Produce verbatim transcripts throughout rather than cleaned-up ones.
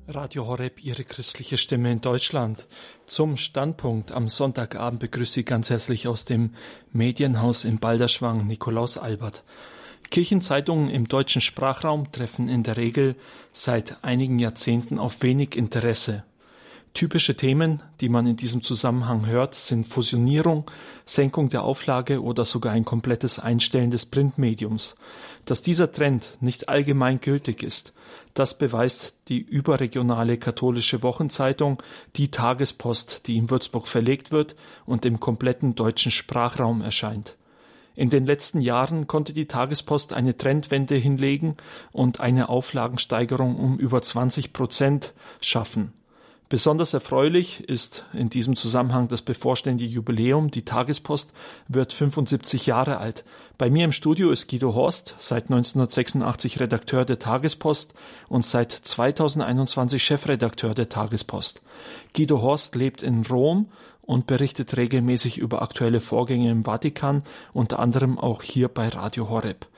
Radio Horeb, Ihre christliche Stimme in Deutschland. Zum Standpunkt am Sonntagabend begrüßt Sie ganz herzlich aus dem Medienhaus in Balderschwang Nikolaus Albert. Kirchenzeitungen im deutschen Sprachraum treffen in der Regel seit einigen Jahrzehnten auf wenig Interesse. Typische Themen, die man in diesem Zusammenhang hört, sind Fusionierung, Senkung der Auflage oder sogar ein komplettes Einstellen des Printmediums. Dass dieser Trend nicht allgemein gültig ist, das beweist die überregionale katholische Wochenzeitung Die Tagespost, die in Würzburg verlegt wird und im kompletten deutschen Sprachraum erscheint. In den letzten Jahren konnte die Tagespost eine Trendwende hinlegen und eine Auflagensteigerung um über zwanzig Prozent schaffen. Besonders erfreulich ist in diesem Zusammenhang das bevorstehende Jubiläum. Die Tagespost wird fünfundsiebzig Jahre alt. Bei mir im Studio ist Guido Horst, seit neunzehnhundertsechsundachtzig Redakteur der Tagespost und seit zweitausendeinundzwanzig Chefredakteur der Tagespost. Guido Horst lebt in Rom und berichtet regelmäßig über aktuelle Vorgänge im Vatikan, unter anderem auch hier bei Radio Horeb.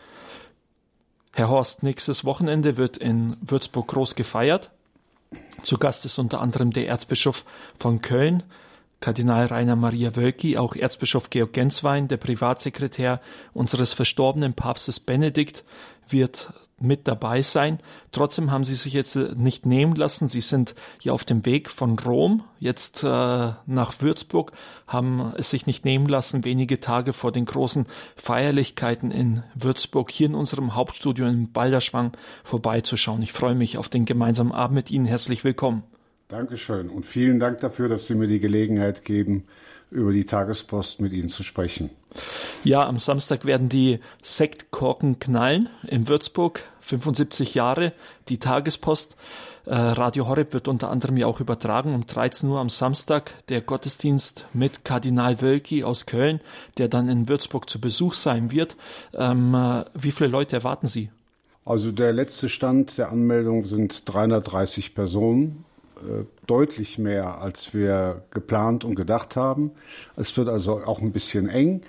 Herr Horst, nächstes Wochenende wird in Würzburg groß gefeiert. Zu Gast ist unter anderem der Erzbischof von Köln, Kardinal Rainer Maria Wölki, auch Erzbischof Georg Genswein, der Privatsekretär unseres verstorbenen Papstes Benedikt, wird mit dabei sein. Trotzdem haben Sie sich jetzt nicht nehmen lassen. Sie sind ja auf dem Weg von Rom jetzt äh, nach Würzburg, haben es sich nicht nehmen lassen, wenige Tage vor den großen Feierlichkeiten in Würzburg hier in unserem Hauptstudio in Balderschwang vorbeizuschauen. Ich freue mich auf den gemeinsamen Abend mit Ihnen. Herzlich willkommen. Dankeschön und vielen Dank dafür, dass Sie mir die Gelegenheit geben, über die Tagespost mit Ihnen zu sprechen. Ja, am Samstag werden die Sektkorken knallen in Würzburg, fünfundsiebzig Jahre, die Tagespost. Äh, Radio Horeb wird unter anderem ja auch übertragen um dreizehn Uhr am Samstag der Gottesdienst mit Kardinal Wölki aus Köln, der dann in Würzburg zu Besuch sein wird. Ähm, äh, wie viele Leute erwarten Sie? Also der letzte Stand der Anmeldung sind dreihundertdreißig Personen. Deutlich mehr, als wir geplant und gedacht haben. Es wird also auch ein bisschen eng,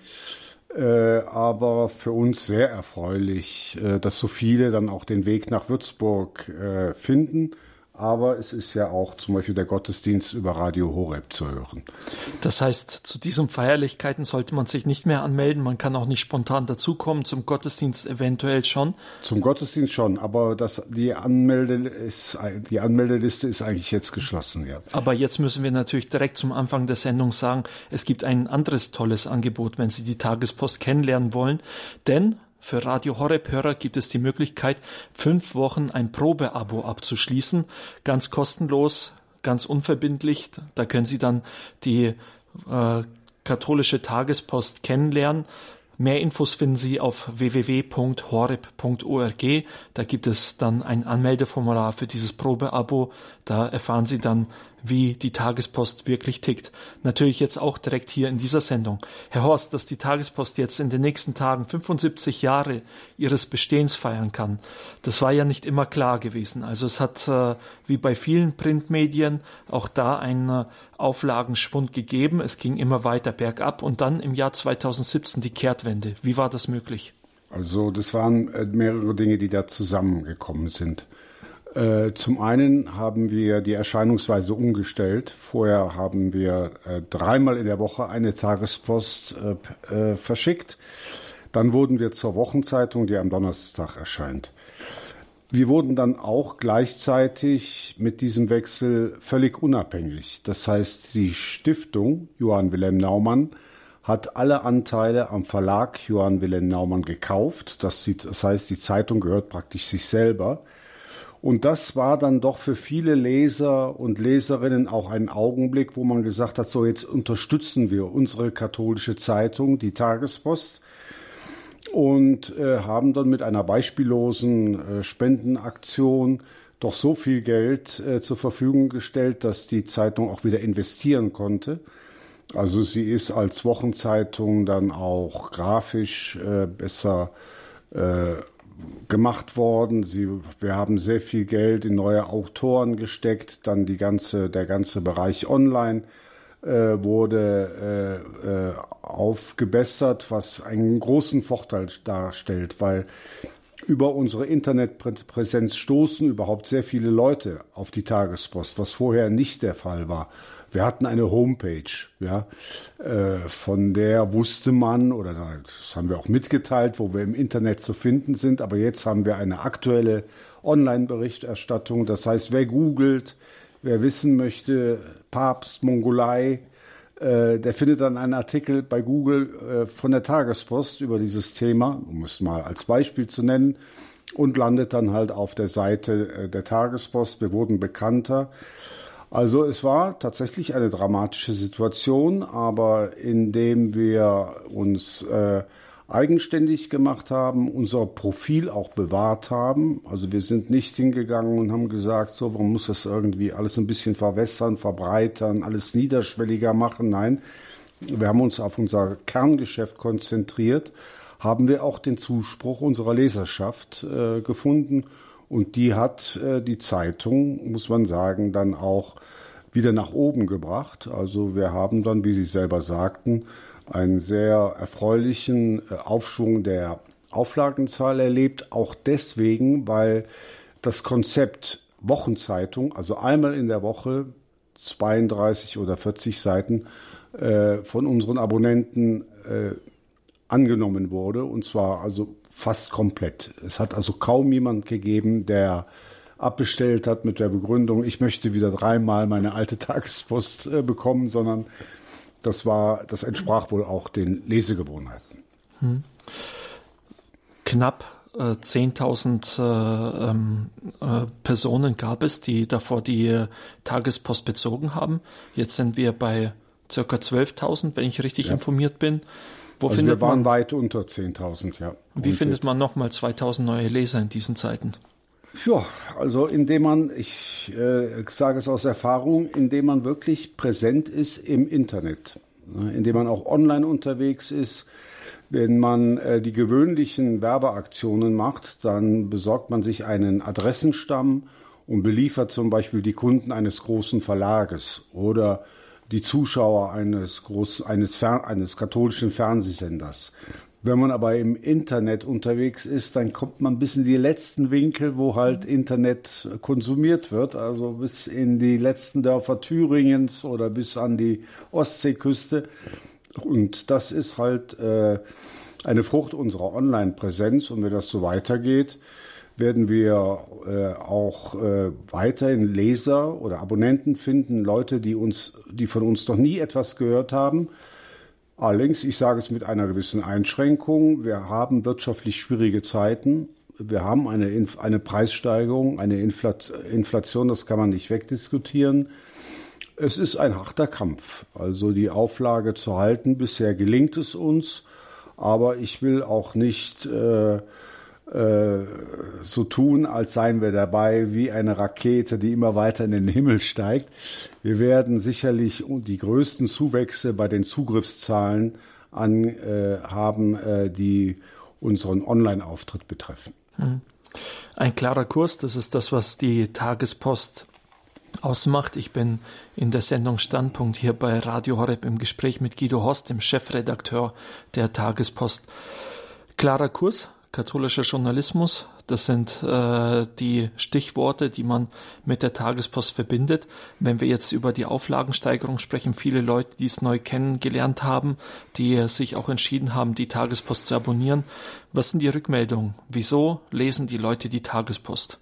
äh, aber für uns sehr erfreulich, äh, dass so viele dann auch den Weg nach Würzburg äh, finden. Aber es ist ja auch zum Beispiel der Gottesdienst über Radio Horeb zu hören. Das heißt, zu diesen Feierlichkeiten sollte man sich nicht mehr anmelden. Man kann auch nicht spontan dazukommen, zum Gottesdienst eventuell schon. Zum Gottesdienst schon, aber das, die, Anmelde ist, die Anmeldeliste ist eigentlich jetzt geschlossen. Ja. Aber jetzt müssen wir natürlich direkt zum Anfang der Sendung sagen, es gibt ein anderes tolles Angebot, wenn Sie die Tagespost kennenlernen wollen. Denn für Radio Horeb-Hörer gibt es die Möglichkeit, fünf Wochen ein Probeabo abzuschließen. Ganz kostenlos, ganz unverbindlich. Da können Sie dann die äh, katholische Tagespost kennenlernen. Mehr Infos finden Sie auf w w w punkt horeb punkt org. Da gibt es dann ein Anmeldeformular für dieses Probeabo. Da erfahren Sie dann, wie die Tagespost wirklich tickt. Natürlich jetzt auch direkt hier in dieser Sendung. Herr Horst, dass die Tagespost jetzt in den nächsten Tagen fünfundsiebzig Jahre ihres Bestehens feiern kann, das war ja nicht immer klar gewesen. Also es hat, äh, wie bei vielen Printmedien, auch da einen äh, Auflagenschwund gegeben. Es ging immer weiter bergab und dann im Jahr zweitausendsiebzehn die Kehrtwende. Wie war das möglich? Also das waren mehrere Dinge, die da zusammengekommen sind. Äh, zum einen haben wir die Erscheinungsweise umgestellt. Vorher haben wir äh, dreimal in der Woche eine Tagespost äh, äh, verschickt. Dann wurden wir zur Wochenzeitung, die am Donnerstag erscheint. Wir wurden dann auch gleichzeitig mit diesem Wechsel völlig unabhängig. Das heißt, die Stiftung Johann Wilhelm Naumann hat alle Anteile am Verlag Johann Wilhelm Naumann gekauft. Das, sieht, das heißt, die Zeitung gehört praktisch sich selber. Und das war dann doch für viele Leser und Leserinnen auch ein Augenblick, wo man gesagt hat, so jetzt unterstützen wir unsere katholische Zeitung, die Tagespost, und äh, haben dann mit einer beispiellosen äh, Spendenaktion doch so viel Geld äh, zur Verfügung gestellt, dass die Zeitung auch wieder investieren konnte. Also sie ist als Wochenzeitung dann auch grafisch äh, besser äh, gemacht worden. Sie, wir haben sehr viel Geld in neue Autoren gesteckt. Dann die ganze, der ganze Bereich Online äh, wurde äh, äh, aufgebessert, was einen großen Vorteil darstellt, weil über unsere Internetpräsenz stoßen überhaupt sehr viele Leute auf die Tagespost, was vorher nicht der Fall war. Wir hatten eine Homepage, ja, äh, von der wusste man, oder das haben wir auch mitgeteilt, wo wir im Internet zu finden sind, aber jetzt haben wir eine aktuelle Online-Berichterstattung. Das heißt, wer googelt, wer wissen möchte, Papst, Mongolei, äh, der findet dann einen Artikel bei Google äh, von der Tagespost über dieses Thema, um es mal als Beispiel zu nennen, und landet dann halt auf der Seite äh, der Tagespost. Wir wurden bekannter. Also es war tatsächlich eine dramatische Situation, aber indem wir uns äh, eigenständig gemacht haben, unser Profil auch bewahrt haben. Also wir sind nicht hingegangen und haben gesagt, so, man muss das irgendwie alles ein bisschen verwässern, verbreitern, alles niederschwelliger machen. Nein, wir haben uns auf unser Kerngeschäft konzentriert, haben wir auch den Zuspruch unserer Leserschaft äh, gefunden. Und die hat äh, die Zeitung, muss man sagen, dann auch wieder nach oben gebracht. Also wir haben dann, wie Sie selber sagten, einen sehr erfreulichen äh, Aufschwung der Auflagenzahl erlebt. Auch deswegen, weil das Konzept Wochenzeitung, also einmal in der Woche zweiunddreißig oder vierzig Seiten, äh, von unseren Abonnenten äh, angenommen wurde. Und zwar also fast komplett. Es hat also kaum jemand gegeben, der abbestellt hat mit der Begründung, ich möchte wieder dreimal meine alte Tagespost äh, bekommen, sondern das war, das entsprach wohl auch den Lesegewohnheiten. Hm. Knapp äh, zehntausend äh, äh, Personen gab es, die davor die äh, Tagespost bezogen haben. Jetzt sind wir bei circa zwölftausend, wenn ich richtig ja. informiert bin. Wo also findet wir waren man, weit unter zehntausend, ja. Wie Und findet man nochmal zweitausend neue Leser in diesen Zeiten? Ja, also indem man, ich äh, sage es aus Erfahrung, indem man wirklich präsent ist im Internet, ne, indem man auch online unterwegs ist. Wenn man äh, die gewöhnlichen Werbeaktionen macht, dann besorgt man sich einen Adressenstamm und beliefert zum Beispiel die Kunden eines großen Verlages oder die Zuschauer eines, groß, eines, Fer- eines katholischen Fernsehsenders. Wenn man aber im Internet unterwegs ist, dann kommt man bis in die letzten Winkel, wo halt Internet konsumiert wird, also bis in die letzten Dörfer Thüringens oder bis an die Ostseeküste. Und das ist halt äh, eine Frucht unserer Online-Präsenz. Und wenn das so weitergeht, werden wir äh, auch äh, weiterhin Leser oder Abonnenten finden, Leute, die uns, die von uns noch nie etwas gehört haben. Allerdings, ich sage es mit einer gewissen Einschränkung, wir haben wirtschaftlich schwierige Zeiten. Wir haben eine, eine Preissteigerung, eine Inflation, das kann man nicht wegdiskutieren. Es ist ein harter Kampf, also die Auflage zu halten. Bisher gelingt es uns, aber ich will auch nicht äh, äh, so tun, als seien wir dabei wie eine Rakete, die immer weiter in den Himmel steigt. Wir werden sicherlich die größten Zuwächse bei den Zugriffszahlen an, äh, haben, äh, die unseren Online-Auftritt betreffen. Ein klarer Kurs, das ist das, was die Tagespost ausmacht. Ich bin in der Sendung Standpunkt hier bei Radio Horeb im Gespräch mit Guido Horst, dem Chefredakteur der Tagespost. Klarer Kurs, katholischer Journalismus, das sind äh, die Stichworte, die man mit der Tagespost verbindet. Wenn wir jetzt über die Auflagensteigerung sprechen, viele Leute, die es neu kennengelernt haben, die sich auch entschieden haben, die Tagespost zu abonnieren. Was sind die Rückmeldungen? Wieso lesen die Leute die Tagespost?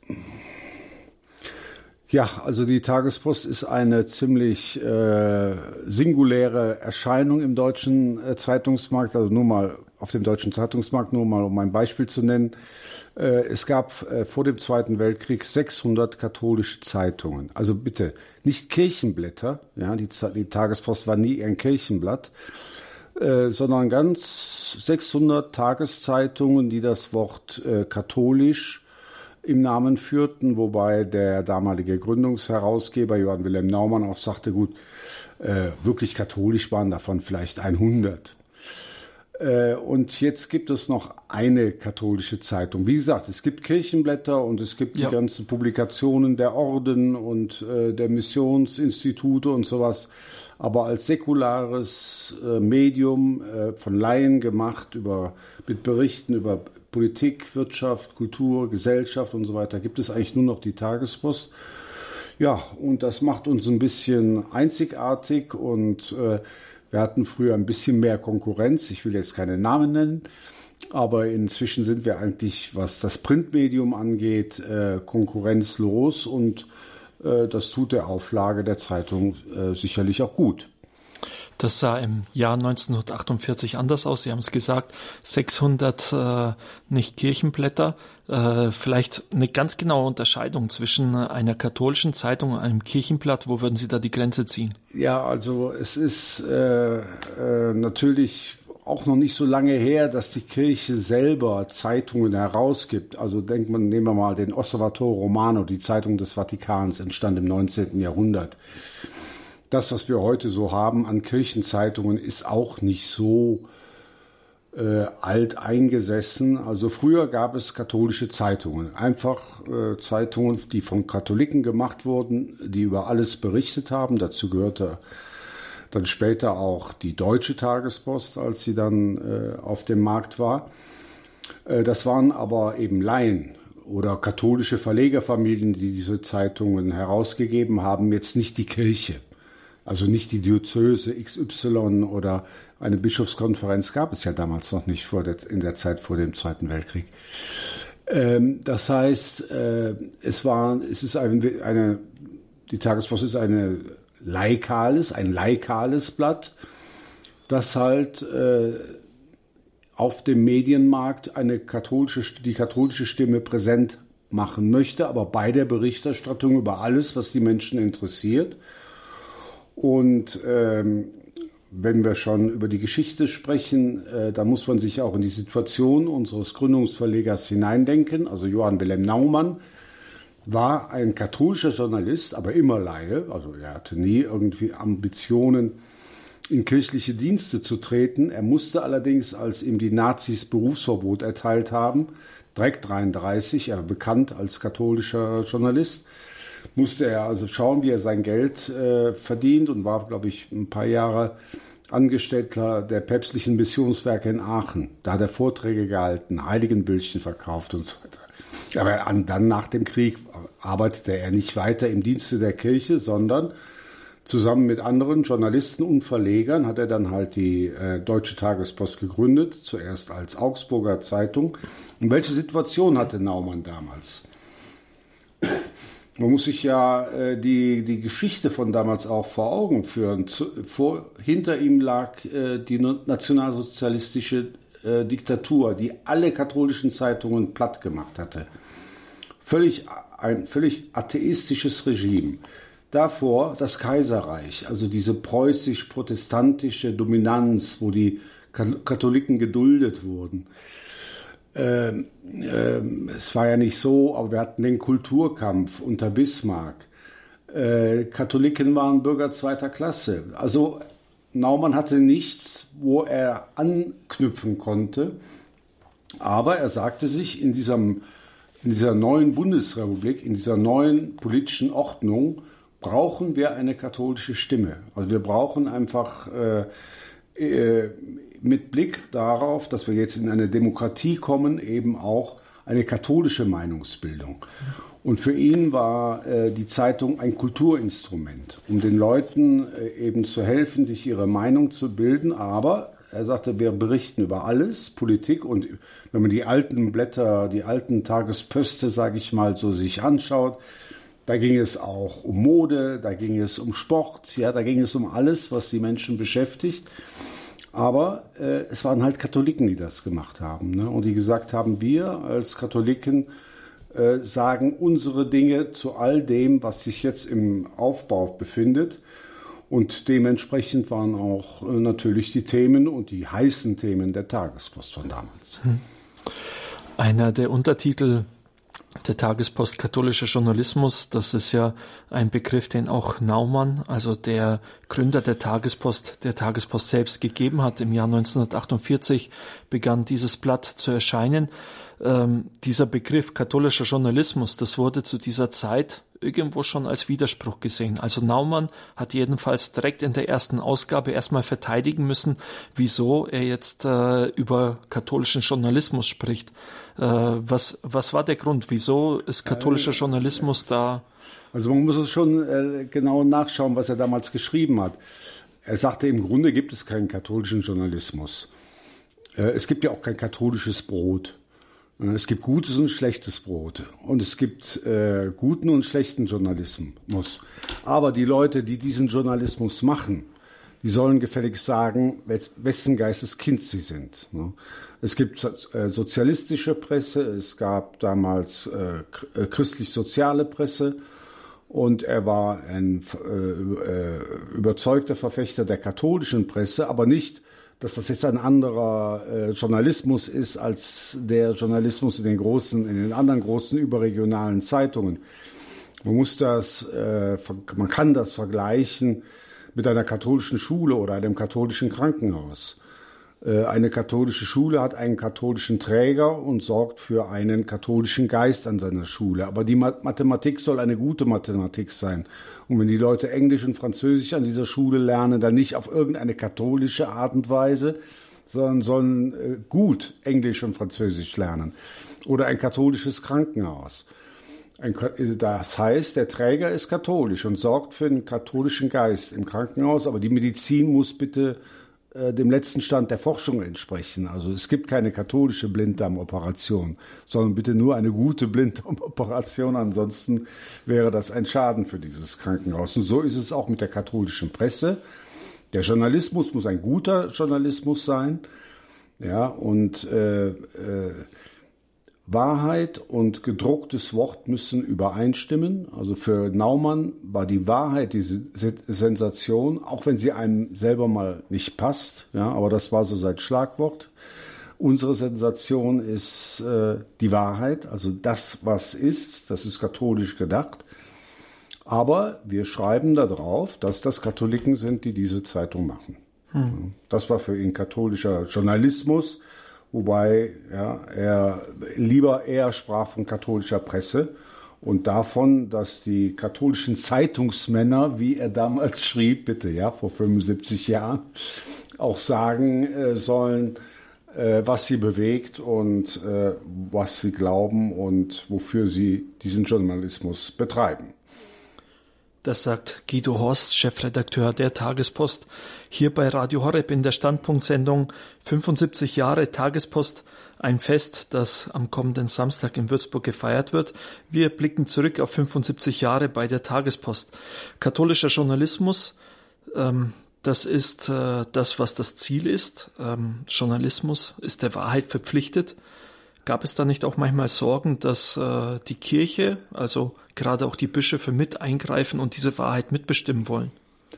Ja, also die Tagespost ist eine ziemlich äh, singuläre Erscheinung im deutschen äh, Zeitungsmarkt, also nur mal auf dem deutschen Zeitungsmarkt, nur mal um ein Beispiel zu nennen. Äh, es gab äh, vor dem Zweiten Weltkrieg sechshundert katholische Zeitungen. Also bitte, nicht Kirchenblätter, ja, die, die Tagespost war nie ein Kirchenblatt, äh, sondern ganz sechshundert Tageszeitungen, die das Wort äh, katholisch im Namen führten, wobei der damalige Gründungsherausgeber Johann Wilhelm Naumann auch sagte, gut, äh, wirklich katholisch waren davon vielleicht hundert. Äh, und jetzt gibt es noch eine katholische Zeitung. Wie gesagt, es gibt Kirchenblätter und es gibt ja. die ganzen Publikationen der Orden und äh, der Missionsinstitute und sowas. Aber als säkulares äh, Medium äh, von Laien gemacht, über, mit Berichten über Politik, Wirtschaft, Kultur, Gesellschaft und so weiter gibt es eigentlich nur noch die Tagespost. Ja, und das macht uns ein bisschen einzigartig und äh, wir hatten früher ein bisschen mehr Konkurrenz. Ich will jetzt keine Namen nennen, aber inzwischen sind wir eigentlich, was das Printmedium angeht, äh, konkurrenzlos und äh, das tut der Auflage der Zeitung äh, sicherlich auch gut. Das sah im Jahr neunzehnhundertachtundvierzig anders aus. Sie haben es gesagt, sechshundert äh, nicht Kirchenblätter. Äh, vielleicht eine ganz genaue Unterscheidung zwischen einer katholischen Zeitung und einem Kirchenblatt. Wo würden Sie da die Grenze ziehen? Ja, also es ist äh, äh, natürlich auch noch nicht so lange her, dass die Kirche selber Zeitungen herausgibt. Also denkt man, nehmen wir mal den Osservatore Romano, die Zeitung des Vatikans, entstand im neunzehnten Jahrhundert. Das, was wir heute so haben an Kirchenzeitungen, ist auch nicht so äh, alt eingesessen. Also früher gab es katholische Zeitungen, einfach äh, Zeitungen, die von Katholiken gemacht wurden, die über alles berichtet haben. Dazu gehörte dann später auch die Deutsche Tagespost, als sie dann äh, auf dem Markt war. Äh, das waren aber eben Laien oder katholische Verlegerfamilien, die diese Zeitungen herausgegeben haben, jetzt nicht die Kirche. Also nicht die Diözese X Y oder eine Bischofskonferenz gab es ja damals noch nicht vor der, in der Zeit vor dem Zweiten Weltkrieg. Ähm, das heißt, äh, es war, es ist eine, eine, die Tagespost ist eine laikales, ein laikales Blatt, das halt äh, auf dem Medienmarkt eine katholische, die katholische Stimme präsent machen möchte, aber bei der Berichterstattung über alles, was die Menschen interessiert. Und ähm, wenn wir schon über die Geschichte sprechen, äh, da muss man sich auch in die Situation unseres Gründungsverlegers hineindenken. Also Johann Wilhelm Naumann war ein katholischer Journalist, aber immer Laie. Also er hatte nie irgendwie Ambitionen, in kirchliche Dienste zu treten. Er musste allerdings, als ihm die Nazis Berufsverbot erteilt haben, direkt dreiunddreißig, er bekannt als katholischer Journalist, musste er also schauen, wie er sein Geld äh, verdient und war, glaube ich, ein paar Jahre Angestellter der päpstlichen Missionswerke in Aachen. Da hat er Vorträge gehalten, Heiligenbildchen verkauft und so weiter. Aber an, dann nach dem Krieg arbeitete er nicht weiter im Dienste der Kirche, sondern zusammen mit anderen Journalisten und Verlegern hat er dann halt die äh, Deutsche Tagespost gegründet, zuerst als Augsburger Zeitung. Und welche Situation hatte Naumann damals? Man muss sich ja äh, die, die Geschichte von damals auch vor Augen führen. Zu, vor, hinter ihm lag äh, die nationalsozialistische äh, Diktatur, die alle katholischen Zeitungen platt gemacht hatte. Völlig, ein völlig atheistisches Regime. Davor das Kaiserreich, also diese preußisch-protestantische Dominanz, wo die Katholiken geduldet wurden. Ähm, ähm, es war ja nicht so, aber wir hatten den Kulturkampf unter Bismarck. Äh, Katholiken waren Bürger zweiter Klasse. Also Naumann hatte nichts, wo er anknüpfen konnte. Aber er sagte sich, in, diesem, in dieser neuen Bundesrepublik, in dieser neuen politischen Ordnung, brauchen wir eine katholische Stimme. Also wir brauchen einfach äh, äh, mit Blick darauf, dass wir jetzt in eine Demokratie kommen, eben auch eine katholische Meinungsbildung. Und für ihn war äh, die Zeitung ein Kulturinstrument, um den Leuten äh, eben zu helfen, sich ihre Meinung zu bilden. Aber er sagte, wir berichten über alles, Politik. Und wenn man die alten Blätter, die alten Tagespöste, sage ich mal, so sich anschaut, da ging es auch um Mode, da ging es um Sport, ja, da ging es um alles, was die Menschen beschäftigt. Aber äh, es waren halt Katholiken, die das gemacht haben, ne? Und die gesagt haben, wir als Katholiken äh, sagen unsere Dinge zu all dem, was sich jetzt im Aufbau befindet. Und dementsprechend waren auch äh, natürlich die Themen und die heißen Themen der Tagespost von damals. Einer der Untertitel der Tagespost katholischer Journalismus, das ist ja ein Begriff, den auch Naumann, also der Gründer der Tagespost, der Tagespost selbst gegeben hat. Im Jahr neunzehnhundertachtundvierzig begann dieses Blatt zu erscheinen. Ähm, dieser Begriff katholischer Journalismus, das wurde zu dieser Zeit irgendwo schon als Widerspruch gesehen. Also Naumann hat jedenfalls direkt in der ersten Ausgabe erstmal verteidigen müssen, wieso er jetzt äh, über katholischen Journalismus spricht. Äh, was, was war der Grund? Wieso ist katholischer Journalismus da? Also man muss es schon äh, genau nachschauen, was er damals geschrieben hat. Er sagte, im Grunde gibt es keinen katholischen Journalismus. Äh, es gibt ja auch kein katholisches Brot. Es gibt gutes und schlechtes Brot und es gibt äh, guten und schlechten Journalismus. Aber die Leute, die diesen Journalismus machen, die sollen gefälligst sagen, wessen Geistes Kind sie sind. Ne? Es gibt äh, sozialistische Presse, es gab damals äh, christlich-soziale Presse und er war ein äh, überzeugter Verfechter der katholischen Presse, aber nicht, dass das jetzt ein anderer äh, Journalismus ist als der Journalismus in den großen, in den anderen großen überregionalen Zeitungen. Man muss das, äh, man kann das vergleichen mit einer katholischen Schule oder einem katholischen Krankenhaus. Äh, eine katholische Schule hat einen katholischen Träger und sorgt für einen katholischen Geist an seiner Schule. Aber die Mathematik soll eine gute Mathematik sein. Und wenn die Leute Englisch und Französisch an dieser Schule lernen, dann nicht auf irgendeine katholische Art und Weise, sondern sollen äh, gut Englisch und Französisch lernen. Oder ein katholisches Krankenhaus. Ein, das heißt, der Träger ist katholisch und sorgt für den katholischen Geist im Krankenhaus, aber die Medizin muss bitte äh, dem letzten Stand der Forschung entsprechen. Also es gibt keine katholische Blinddarmoperation, sondern bitte nur eine gute Blinddarmoperation. Ansonsten wäre das ein Schaden für dieses Krankenhaus. Und so ist es auch mit der katholischen Presse. Der Journalismus muss ein guter Journalismus sein. Ja, und äh, äh, Wahrheit und gedrucktes Wort müssen übereinstimmen. Also für Naumann war die Wahrheit die Sensation, auch wenn sie einem selber mal nicht passt. Ja, aber das war so sein Schlagwort. Unsere Sensation ist äh, die Wahrheit, also das, was ist. Das ist katholisch gedacht. Aber wir schreiben da drauf, dass das Katholiken sind, die diese Zeitung machen. Hm. Das war für ihn katholischer Journalismus. Wobei ja, er lieber eher sprach von katholischer Presse und davon, dass die katholischen Zeitungsmänner, wie er damals schrieb, bitte, ja, vor fünfundsiebzig Jahren, auch sagen äh, sollen, äh, was sie bewegt und äh, was sie glauben und wofür sie diesen Journalismus betreiben. Das sagt Guido Horst, Chefredakteur der Tagespost, hier bei Radio Horeb in der Standpunktsendung fünfundsiebzig Jahre Tagespost, ein Fest, das am kommenden Samstag in Würzburg gefeiert wird. Wir blicken zurück auf fünfundsiebzig Jahre bei der Tagespost. Katholischer Journalismus, ähm, das ist äh, das, was das Ziel ist. Ähm, Journalismus ist der Wahrheit verpflichtet. Gab es da nicht auch manchmal Sorgen, dass äh, die Kirche, also gerade auch die Bischöfe, mit eingreifen und diese Wahrheit mitbestimmen wollen?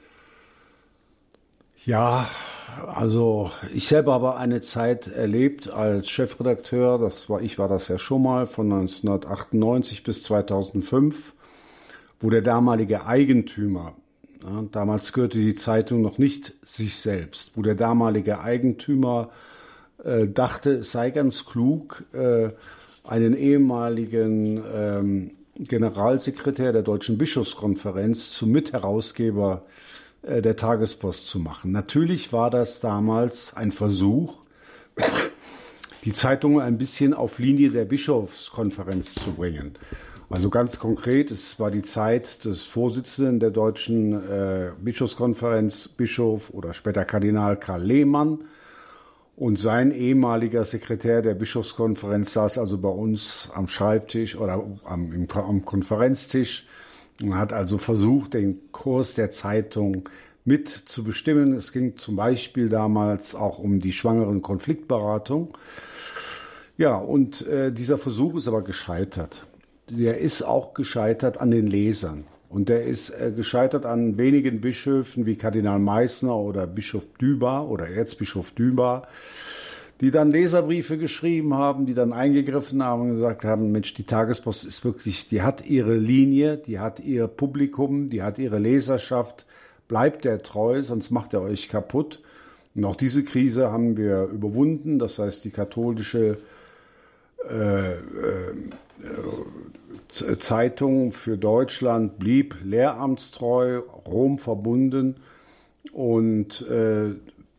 Ja, also ich selber habe eine Zeit erlebt als Chefredakteur, das war ich war das ja schon mal, von neunzehnhundertachtundneunzig bis zweitausendfünf, wo der damalige Eigentümer, ja, damals gehörte die Zeitung noch nicht sich selbst, wo der damalige Eigentümer äh, dachte, es sei ganz klug, äh, einen ehemaligen ähm, Generalsekretär der Deutschen Bischofskonferenz zum Mitherausgeber äh, der Tagespost zu machen. Natürlich war das damals ein Versuch, die Zeitung ein bisschen auf Linie der Bischofskonferenz zu bringen. Also ganz konkret, es war die Zeit des Vorsitzenden der Deutschen äh, Bischofskonferenz, Bischof oder später Kardinal Karl Lehmann. Und sein ehemaliger Sekretär der Bischofskonferenz saß also bei uns am Schreibtisch oder am, im, am Konferenztisch und hat also versucht, den Kurs der Zeitung mit zu bestimmen. Es ging zum Beispiel damals auch um die Schwangeren-Konfliktberatung. Ja, und äh, dieser Versuch ist aber gescheitert. Der ist auch gescheitert an den Lesern. Und der ist äh, gescheitert an wenigen Bischöfen wie Kardinal Meissner oder Bischof Dübar oder Erzbischof Dübar, die dann Leserbriefe geschrieben haben, die dann eingegriffen haben und gesagt haben, Mensch, die Tagespost ist wirklich, die hat ihre Linie, die hat ihr Publikum, die hat ihre Leserschaft, bleibt der treu, sonst macht er euch kaputt. Und auch diese Krise haben wir überwunden, das heißt, die katholische äh, äh, Zeitung für Deutschland, blieb lehramtstreu, Rom verbunden und äh,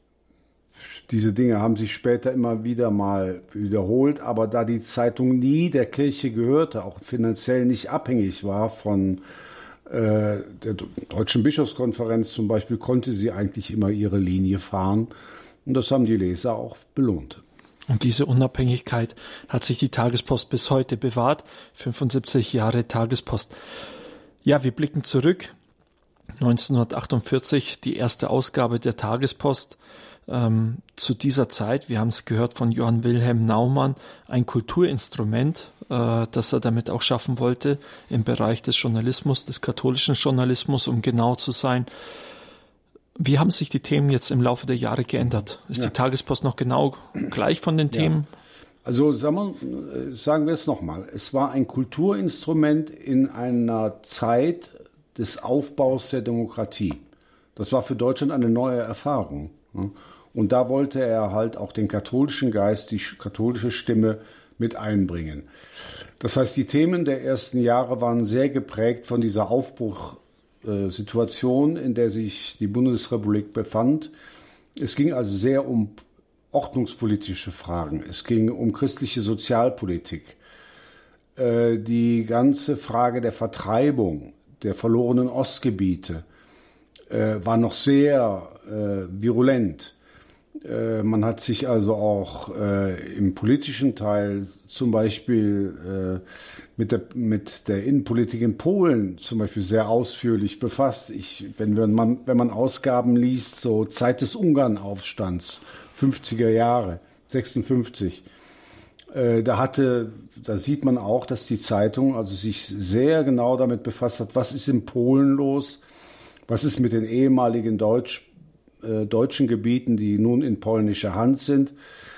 diese Dinge haben sich später immer wieder mal wiederholt, aber da die Zeitung nie der Kirche gehörte, auch finanziell nicht abhängig war von äh, der Deutschen Bischofskonferenz zum Beispiel, konnte sie eigentlich immer ihre Linie fahren und das haben die Leser auch belohnt. Und diese Unabhängigkeit hat sich die Tagespost bis heute bewahrt. fünfundsiebzig Jahre Tagespost. Ja, wir blicken zurück. neunzehnhundertachtundvierzig, die erste Ausgabe der Tagespost. Ähm, zu dieser Zeit, wir haben es gehört von Johann Wilhelm Naumann, ein Kulturinstrument, äh, das er damit auch schaffen wollte im Bereich des Journalismus, des katholischen Journalismus, um genau zu sein. Wie haben sich die Themen jetzt im Laufe der Jahre geändert? Ist ja. die Tagespost noch genau gleich von den Themen? Ja. Also sagen wir, sagen wir es nochmal. Es war ein Kulturinstrument in einer Zeit des Aufbaus der Demokratie. Das war für Deutschland eine neue Erfahrung. Und da wollte er halt auch den katholischen Geist, die katholische Stimme mit einbringen. Das heißt, die Themen der ersten Jahre waren sehr geprägt von dieser Aufbruch Situation, in der sich die Bundesrepublik befand. Es ging also sehr um ordnungspolitische Fragen. Es ging um christliche Sozialpolitik. Die ganze Frage der Vertreibung der verlorenen Ostgebiete war noch sehr virulent. Man hat sich also auch äh, im politischen Teil zum Beispiel äh, mit, der, mit der Innenpolitik in Polen zum Beispiel sehr ausführlich befasst. Ich, wenn, wenn, man, wenn man Ausgaben liest, so Zeit des Ungarnaufstands, fünfziger Jahre, sechsundfünfzig, äh, da hatte, da sieht man auch, dass die Zeitung also sich sehr genau damit befasst hat, was ist in Polen los, was ist mit den ehemaligen Deutsch deutschen Gebieten, die nun in polnischer Hand sind.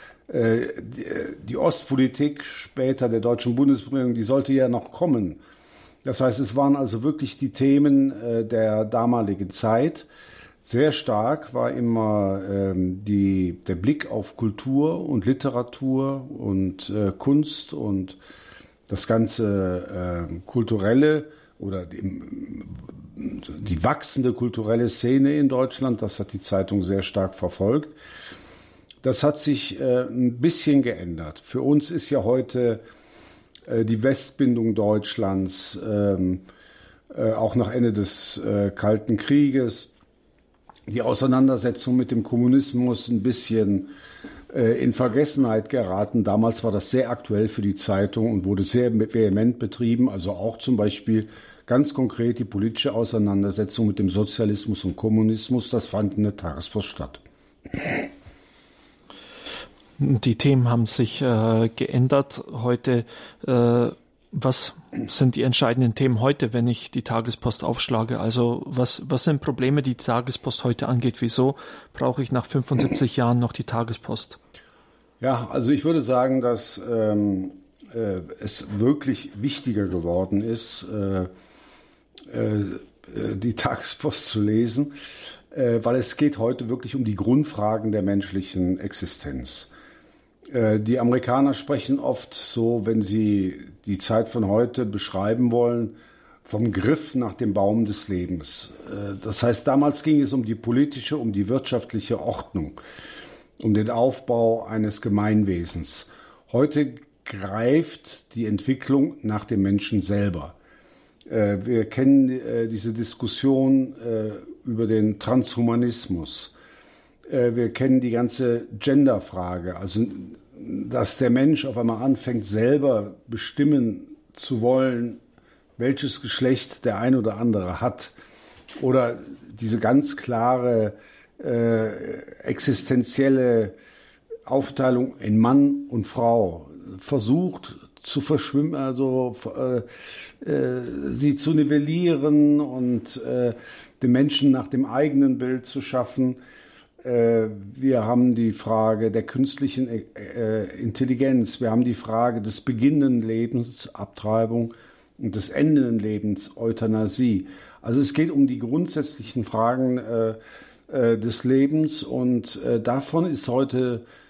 Die Ostpolitik später der deutschen Bundesregierung, die sollte ja noch kommen. Das heißt, es waren also wirklich die Themen der damaligen Zeit. Sehr stark war immer die, der Blick auf Kultur und Literatur und Kunst und das ganze Kulturelle oder die, die wachsende kulturelle Szene in Deutschland, das hat die Zeitung sehr stark verfolgt. Das hat sich äh, ein bisschen geändert. Für uns ist ja heute äh, die Westbindung Deutschlands, ähm, äh, auch nach Ende des äh, Kalten Krieges, die Auseinandersetzung mit dem Kommunismus ein bisschen äh, in Vergessenheit geraten. Damals war das sehr aktuell für die Zeitung und wurde sehr vehement betrieben, also auch zum Beispiel ganz konkret die politische Auseinandersetzung mit dem Sozialismus und Kommunismus, das fand in der Tagespost statt. Die Themen haben sich äh, geändert. Heute, äh, was sind die entscheidenden Themen heute, wenn ich die Tagespost aufschlage? Also was, was sind Probleme, die die Tagespost heute angeht? Wieso brauche ich nach fünfundsiebzig Jahren noch die Tagespost? Ja, also ich würde sagen, dass ähm, äh, es wirklich wichtiger geworden ist, äh, die Tagespost zu lesen, weil es geht heute wirklich um die Grundfragen der menschlichen Existenz. Die Amerikaner sprechen oft so, wenn sie die Zeit von heute beschreiben wollen, vom Griff nach dem Baum des Lebens. Das heißt, damals ging es um die politische, um die wirtschaftliche Ordnung, um den Aufbau eines Gemeinwesens. Heute greift die Entwicklung nach dem Menschen selber. Wir kennen diese Diskussion über den Transhumanismus. Wir kennen die ganze Genderfrage, also dass der Mensch auf einmal anfängt, selber bestimmen zu wollen, welches Geschlecht der ein oder andere hat. Oder diese ganz klare äh, existenzielle Aufteilung in Mann und Frau versucht zu verschwimmen, also äh, äh, sie zu nivellieren und äh, den Menschen nach dem eigenen Bild zu schaffen. Äh, wir haben die Frage der künstlichen äh, Intelligenz, wir haben die Frage des beginnenden Lebens, Abtreibung, und des endenden Lebens, Euthanasie. Also es geht um die grundsätzlichen Fragen äh, äh, des Lebens und äh, davon ist heute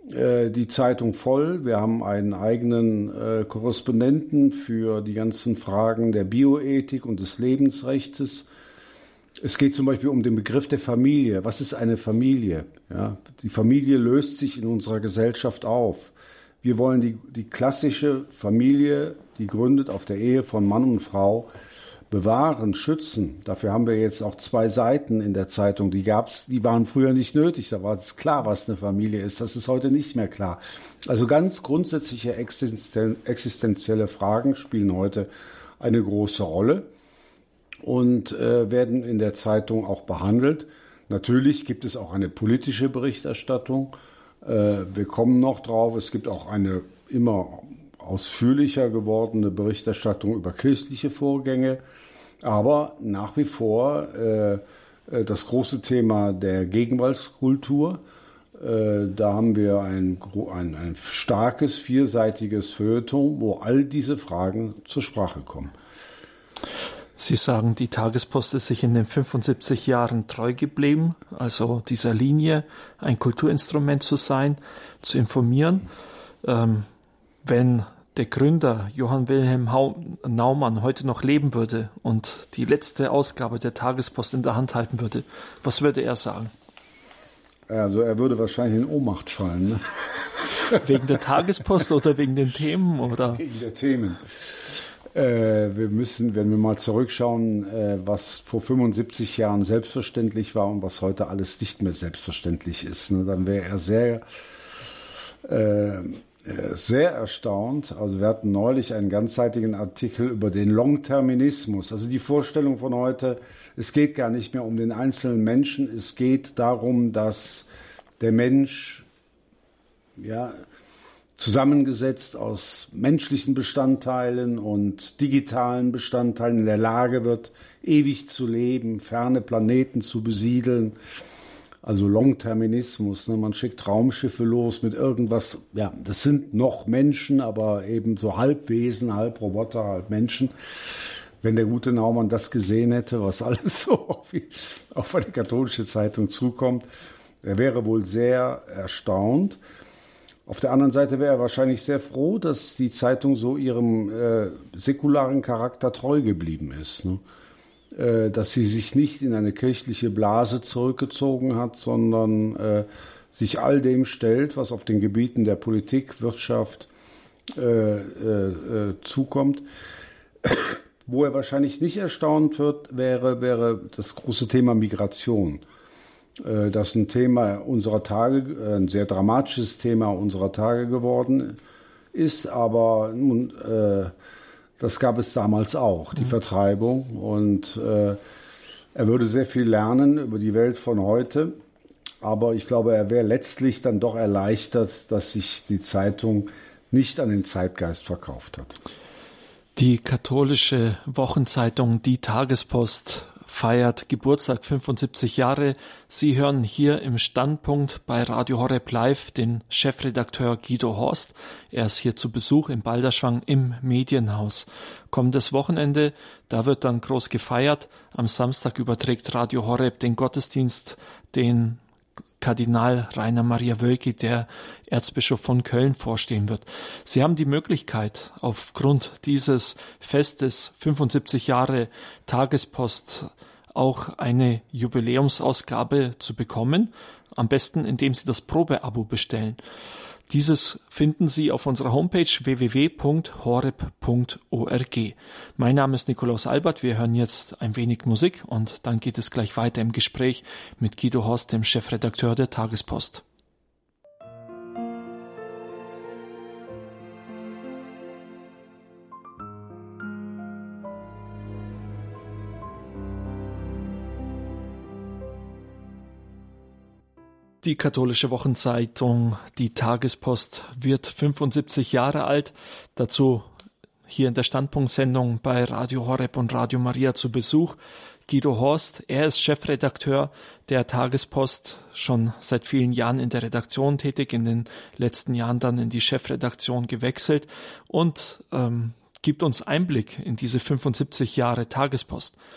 äh, die Zeitung voll. Wir haben einen eigenen äh, Korrespondenten für die ganzen Fragen der Bioethik und des Lebensrechts. Es geht zum Beispiel um den Begriff der Familie. Was ist eine Familie? Ja, die Familie löst sich in unserer Gesellschaft auf. Wir wollen die, die klassische Familie, die gründet auf der Ehe von Mann und Frau, bewahren, schützen. Dafür haben wir jetzt auch zwei Seiten in der Zeitung. Die gab's, die waren früher nicht nötig. Da war es klar, was eine Familie ist. Das ist heute nicht mehr klar. Also ganz grundsätzliche existenzielle Fragen spielen heute eine große Rolle und äh, werden in der Zeitung auch behandelt. Natürlich gibt es auch eine politische Berichterstattung. Äh, wir kommen noch drauf. Es gibt auch eine immer ausführlicher gewordene Berichterstattung über kirchliche Vorgänge. Aber nach wie vor äh, das große Thema der Gegenwartskultur. Äh, da haben wir ein, ein, ein starkes, vierseitiges Feuilleton, wo all diese Fragen zur Sprache kommen. Sie sagen, die Tagespost ist sich in den fünfundsiebzig Jahren treu geblieben, also dieser Linie, ein Kulturinstrument zu sein, zu informieren. Ähm, wenn der Gründer Johann Wilhelm Naumann heute noch leben würde und die letzte Ausgabe der Tagespost in der Hand halten würde, was würde er sagen? Also er würde wahrscheinlich in Ohnmacht fallen. Ne? Wegen der Tagespost oder wegen den Themen? Oder? Wegen der Themen. Äh, wir müssen, wenn wir mal zurückschauen, äh, was vor fünfundsiebzig Jahren selbstverständlich war und was heute alles nicht mehr selbstverständlich ist, ne, dann wäre er sehr... Äh, sehr erstaunt. Also wir hatten neulich einen ganzseitigen Artikel über den Longterminismus. Also die Vorstellung von heute, es geht gar nicht mehr um den einzelnen Menschen, es geht darum, dass der Mensch ja, zusammengesetzt aus menschlichen Bestandteilen und digitalen Bestandteilen in der Lage wird, ewig zu leben, ferne Planeten zu besiedeln. Also Longterminismus, ne? Man schickt Raumschiffe los mit irgendwas, ja, das sind noch Menschen, aber eben so Halbwesen, halb Roboter, halb Menschen. Wenn der gute Naumann das gesehen hätte, was alles so auf, auf eine katholische Zeitung zukommt, er wäre wohl sehr erstaunt. Auf der anderen Seite wäre er wahrscheinlich sehr froh, dass die Zeitung so ihrem äh, säkularen Charakter treu geblieben ist, ne? Dass sie sich nicht in eine kirchliche Blase zurückgezogen hat, sondern äh, sich all dem stellt, was auf den Gebieten der Politik, Wirtschaft äh, äh, zukommt. Wo er wahrscheinlich nicht erstaunt wird, wäre, wäre das große Thema Migration. Äh, das ein Thema unserer Tage, ein sehr dramatisches Thema unserer Tage geworden ist, aber nun äh, das gab es damals auch, die mhm. Vertreibung. Und äh, er würde sehr viel lernen über die Welt von heute. Aber ich glaube, er wäre letztlich dann doch erleichtert, dass sich die Zeitung nicht an den Zeitgeist verkauft hat. Die katholische Wochenzeitung Die Tagespost feiert Geburtstag, fünfundsiebzig Jahre. Sie hören hier im Standpunkt bei Radio Horeb Live den Chefredakteur Guido Horst. Er ist hier zu Besuch in Balderschwang im Medienhaus. Kommendes Wochenende, da wird dann groß gefeiert. Am Samstag überträgt Radio Horeb den Gottesdienst, den Kardinal Rainer Maria Wölki, der Erzbischof von Köln, vorstehen wird. Sie haben die Möglichkeit, aufgrund dieses Festes fünfundsiebzig Jahre Tagespost auch eine Jubiläumsausgabe zu bekommen. Am besten, indem Sie das Probeabo bestellen. Dieses finden Sie auf unserer Homepage w w w punkt horeb punkt org. Mein Name ist Nikolaus Albert. Wir hören jetzt ein wenig Musik und dann geht es gleich weiter im Gespräch mit Guido Horst, dem Chefredakteur der Tagespost. Die katholische Wochenzeitung, die Tagespost, wird fünfundsiebzig Jahre alt. Dazu hier in der Standpunktsendung bei Radio Horeb und Radio Maria zu Besuch Guido Horst. Er ist Chefredakteur der Tagespost, schon seit vielen Jahren in der Redaktion tätig, in den letzten Jahren dann in die Chefredaktion gewechselt und ähm, gibt uns Einblick in diese fünfundsiebzig Jahre Tagespost.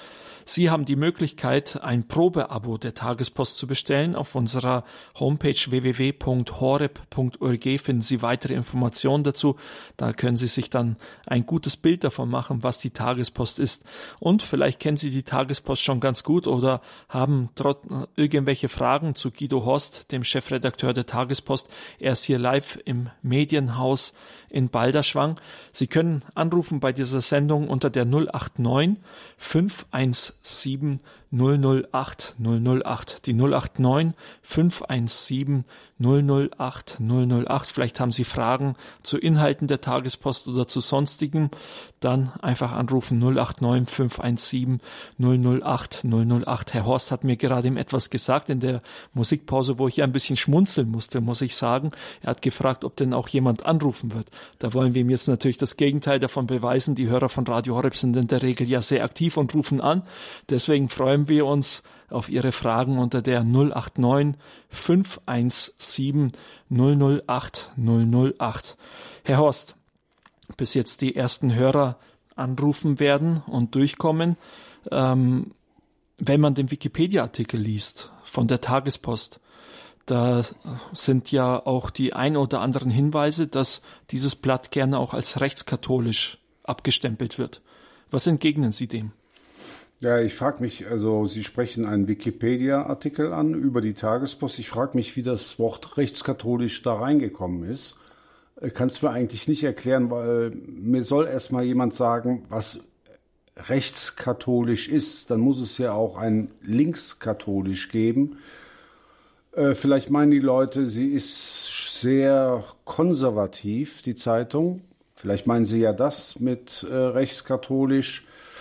Sie haben die Möglichkeit, ein Probeabo der Tagespost zu bestellen. Auf unserer Homepage w w w punkt horeb punkt org finden Sie weitere Informationen dazu. Da können Sie sich dann ein gutes Bild davon machen, was die Tagespost ist. Und vielleicht kennen Sie die Tagespost schon ganz gut oder haben trotz irgendwelche Fragen zu Guido Horst, dem Chefredakteur der Tagespost. Er ist hier live im Medienhaus in Balderschwang. Sie können anrufen bei dieser Sendung unter der null acht neun fünf eins sieben null null acht null null acht. Die null acht neun fünf eins sieben null null acht null null acht. Vielleicht haben Sie Fragen zu Inhalten der Tagespost oder zu sonstigen. Dann einfach anrufen null acht neun fünf eins sieben null null acht null null acht. Herr Horst hat mir gerade eben etwas gesagt in der Musikpause, wo ich ein bisschen schmunzeln musste, muss ich sagen. Er hat gefragt, ob denn auch jemand anrufen wird. Da wollen wir ihm jetzt natürlich das Gegenteil davon beweisen. Die Hörer von Radio Horeb sind in der Regel ja sehr aktiv und rufen an. Deswegen freuen wir uns auf Ihre Fragen unter der null acht neun fünf eins sieben null null acht null null acht. Herr Horst, bis jetzt die ersten Hörer anrufen werden und durchkommen, ähm, wenn man den Wikipedia-Artikel liest von der Tagespost, da sind ja auch die ein oder anderen Hinweise, dass dieses Blatt gerne auch als rechtskatholisch abgestempelt wird. Was entgegnen Sie dem? Ja, ich frage mich, also Sie sprechen einen Wikipedia-Artikel an über die Tagespost. Ich frage mich, wie das Wort rechtskatholisch da reingekommen ist. Ich kann es mir eigentlich nicht erklären, weil mir soll erst mal jemand sagen, was rechtskatholisch ist. Dann muss es ja auch ein linkskatholisch geben. Äh, vielleicht meinen die Leute, sie ist sehr konservativ, die Zeitung. Vielleicht meinen sie ja das mit äh, rechtskatholisch.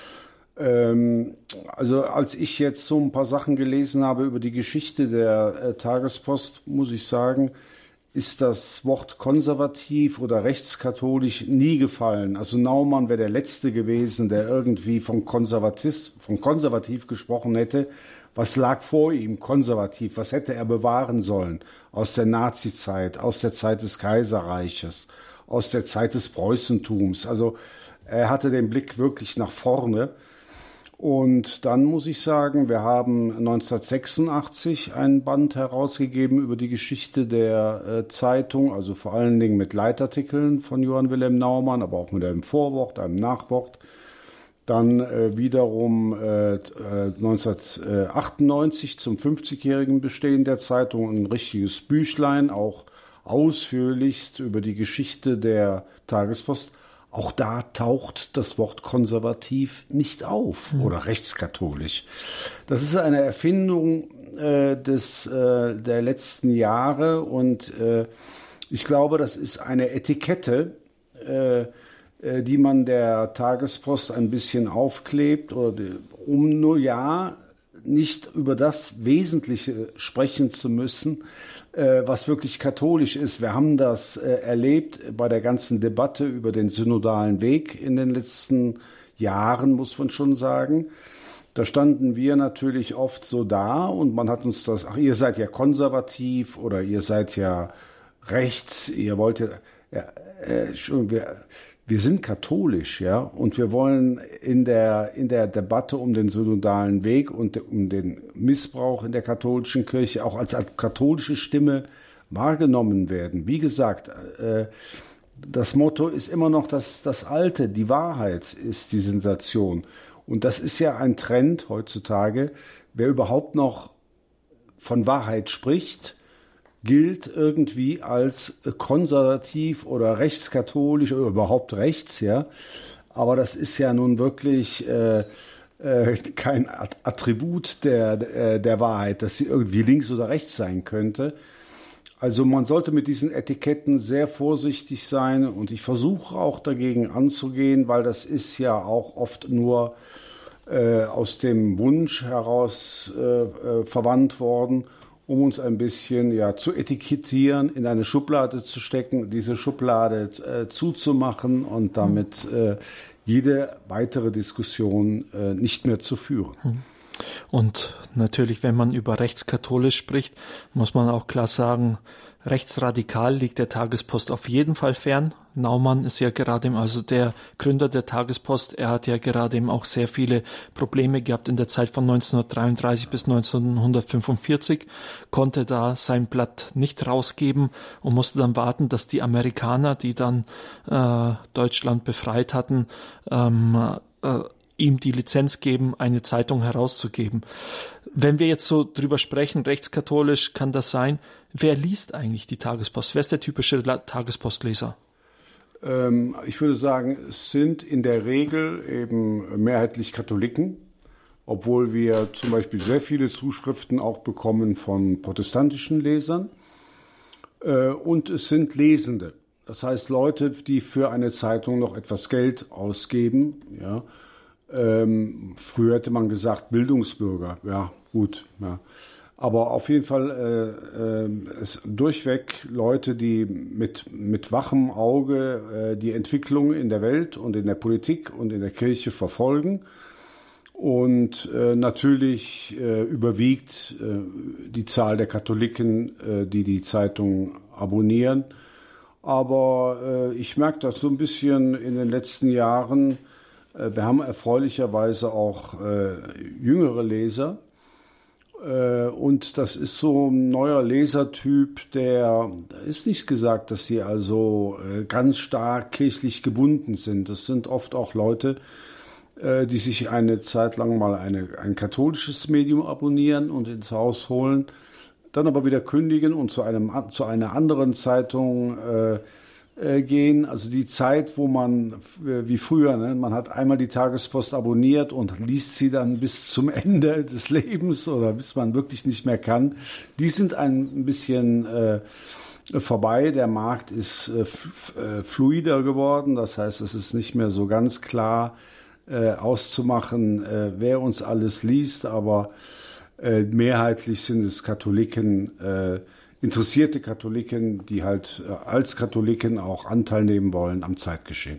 Also als ich jetzt so ein paar Sachen gelesen habe über die Geschichte der äh, Tagespost, muss ich sagen, ist das Wort konservativ oder rechtskatholisch nie gefallen. Also Naumann wäre der Letzte gewesen, der irgendwie von konservativ, von konservativ gesprochen hätte. Was lag vor ihm, konservativ? Was hätte er bewahren sollen? Aus der Nazizeit, aus der Zeit des Kaiserreiches, aus der Zeit des Preußentums. Also er hatte den Blick wirklich nach vorne. Und dann muss ich sagen, wir haben neunzehnhundertsechsundachtzig ein Band herausgegeben über die Geschichte der äh, Zeitung, also vor allen Dingen mit Leitartikeln von Johann Wilhelm Naumann, aber auch mit einem Vorwort, einem Nachwort. Dann äh, wiederum äh, neunzehnhundertachtundneunzig zum fünfzigjährigen Bestehen der Zeitung ein richtiges Büchlein, auch ausführlichst über die Geschichte der Tagespost. Auch da taucht das Wort konservativ nicht auf mhm. oder rechtskatholisch. Das ist eine Erfindung äh, des, äh, der letzten Jahre und äh, ich glaube, das ist eine Etikette, äh, äh, die man der Tagespost ein bisschen aufklebt, oder die, um nur ja nicht über das Wesentliche sprechen zu müssen, was wirklich katholisch ist. Wir haben das äh, erlebt bei der ganzen Debatte über den synodalen Weg in den letzten Jahren, muss man schon sagen. Da standen wir natürlich oft so da und man hat uns das, ach, ihr seid ja konservativ oder ihr seid ja rechts, ihr wollt ja, ja äh, schon, wir, wir sind katholisch, ja, und wir wollen in der, in der Debatte um den synodalen Weg und um den Missbrauch in der katholischen Kirche auch als katholische Stimme wahrgenommen werden. Wie gesagt, äh, das Motto ist immer noch das, das Alte, die Wahrheit ist die Sensation. Und das ist ja ein Trend heutzutage. Wer überhaupt noch von Wahrheit spricht, gilt irgendwie als konservativ oder rechtskatholisch oder überhaupt rechts, ja. Aber das ist ja nun wirklich äh, äh, kein Attribut der, äh, der Wahrheit, dass sie irgendwie links oder rechts sein könnte. Also man sollte mit diesen Etiketten sehr vorsichtig sein und ich versuche auch dagegen anzugehen, weil das ist ja auch oft nur äh, aus dem Wunsch heraus äh, äh, verwandt worden, um uns ein bisschen ja zu etikettieren, in eine Schublade zu stecken, diese Schublade äh, zuzumachen und damit äh, jede weitere Diskussion äh, nicht mehr zu führen. Und natürlich, wenn man über rechtskatholisch spricht, muss man auch klar sagen, rechtsradikal liegt der Tagespost auf jeden Fall fern. Naumann ist ja gerade, also der Gründer der Tagespost, er hat ja gerade eben auch sehr viele Probleme gehabt in der Zeit von neunzehnhundertdreiunddreißig bis neunzehnhundertfünfundvierzig, konnte da sein Blatt nicht rausgeben und musste dann warten, dass die Amerikaner, die dann äh, Deutschland befreit hatten, ähm, äh, ihm die Lizenz geben, eine Zeitung herauszugeben. Wenn wir jetzt so drüber sprechen, rechtskatholisch kann das sein, wer liest eigentlich die Tagespost? Wer ist der typische Tagespostleser? Ähm, ich würde sagen, es sind in der Regel eben mehrheitlich Katholiken, obwohl wir zum Beispiel sehr viele Zuschriften auch bekommen von protestantischen Lesern. Äh, und es sind Lesende. Das heißt Leute, die für eine Zeitung noch etwas Geld ausgeben, ja. Ähm, früher hätte man gesagt Bildungsbürger, ja gut, ja. Aber auf jeden Fall äh, äh, es durchweg Leute, die mit mit wachem Auge äh, die Entwicklung in der Welt und in der Politik und in der Kirche verfolgen und äh, natürlich äh, überwiegt äh, die Zahl der Katholiken, äh, die die Zeitung abonnieren. Aber äh, ich merke das so ein bisschen in den letzten Jahren. Wir haben erfreulicherweise auch äh, jüngere Leser äh, und das ist so ein neuer Lesertyp, der, da ist nicht gesagt, dass sie also äh, ganz stark kirchlich gebunden sind. Das sind oft auch Leute, äh, die sich eine Zeit lang mal eine, ein katholisches Medium abonnieren und ins Haus holen, dann aber wieder kündigen und zu, einem, zu einer anderen Zeitung äh, gehen, also die Zeit, wo man, wie früher, ne, man hat einmal die Tagespost abonniert und liest sie dann bis zum Ende des Lebens oder bis man wirklich nicht mehr kann, die sind ein bisschen äh, vorbei. Der Markt ist äh, fluider geworden, das heißt, es ist nicht mehr so ganz klar äh, auszumachen, äh, wer uns alles liest, aber äh, mehrheitlich sind es Katholiken, äh, interessierte Katholiken, die halt als Katholiken auch Anteil nehmen wollen am Zeitgeschehen.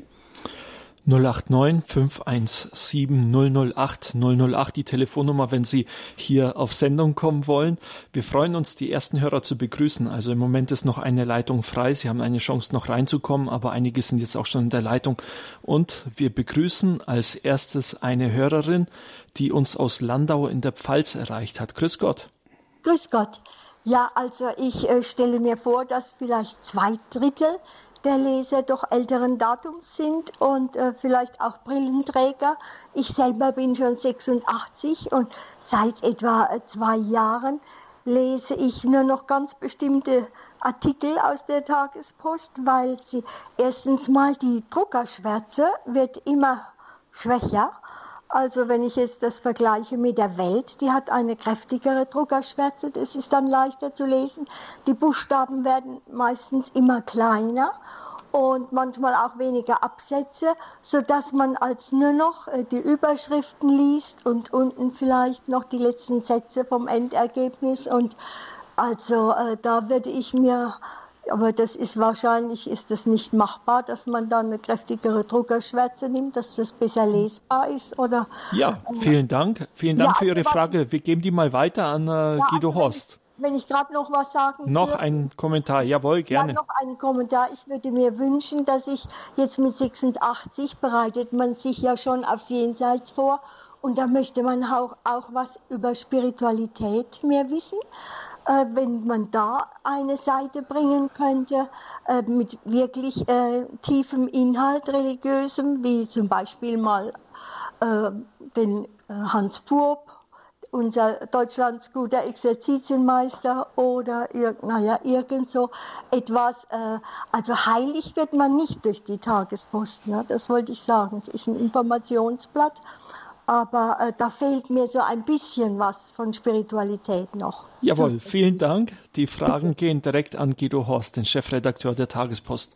null acht neun fünf eins sieben null null acht null null acht, die Telefonnummer, wenn Sie hier auf Sendung kommen wollen. Wir freuen uns, die ersten Hörer zu begrüßen. Also im Moment ist noch eine Leitung frei. Sie haben eine Chance, noch reinzukommen, aber einige sind jetzt auch schon in der Leitung. Und wir begrüßen als erstes eine Hörerin, die uns aus Landau in der Pfalz erreicht hat. Grüß Gott. Grüß Gott. Ja, also ich äh, stelle mir vor, dass vielleicht zwei Drittel der Leser doch älteren Datums sind und äh, vielleicht auch Brillenträger. Ich selber bin schon sechsundachtzig und seit etwa äh, zwei Jahren lese ich nur noch ganz bestimmte Artikel aus der Tagespost, weil sie erstens mal die Druckerschwärze wird immer schwächer. Also wenn ich jetzt das vergleiche mit der Welt, die hat eine kräftigere Druckerschwärze, das ist dann leichter zu lesen. Die Buchstaben werden meistens immer kleiner und manchmal auch weniger Absätze, sodass man als nur noch die Überschriften liest und unten vielleicht noch die letzten Sätze vom Endergebnis. Und also äh, da würde ich mir... Aber das ist wahrscheinlich ist das nicht machbar, dass man dann eine kräftigere Druckerschwärze nimmt, dass das besser lesbar ist, oder? Ja, vielen Dank. Vielen Dank ja, für Ihre Frage. Wir geben die mal weiter an äh, ja, Guido also Horst. Wenn ich, ich gerade noch was sagen Noch dürfen, ein Kommentar, jawohl, gerne. Ja, noch einen Kommentar. Ich würde mir wünschen, dass ich jetzt mit sechsundachtzig bereitet man sich ja schon aufs Jenseits vor und da möchte man auch, auch was über Spiritualität mehr wissen. Äh, wenn man da eine Seite bringen könnte äh, mit wirklich äh, tiefem Inhalt, religiösem, wie zum Beispiel mal äh, den äh, Hans Purp, unser Deutschlands guter Exerzitienmeister oder irg- naja, irgend so etwas. Äh, also heilig wird man nicht durch die Tagespost, ne? Das wollte ich sagen. Es ist ein Informationsblatt. Aber äh, da fehlt mir so ein bisschen was von Spiritualität noch. Jawohl, vielen Dank. Die Fragen gehen direkt an Guido Horst, den Chefredakteur der Tagespost.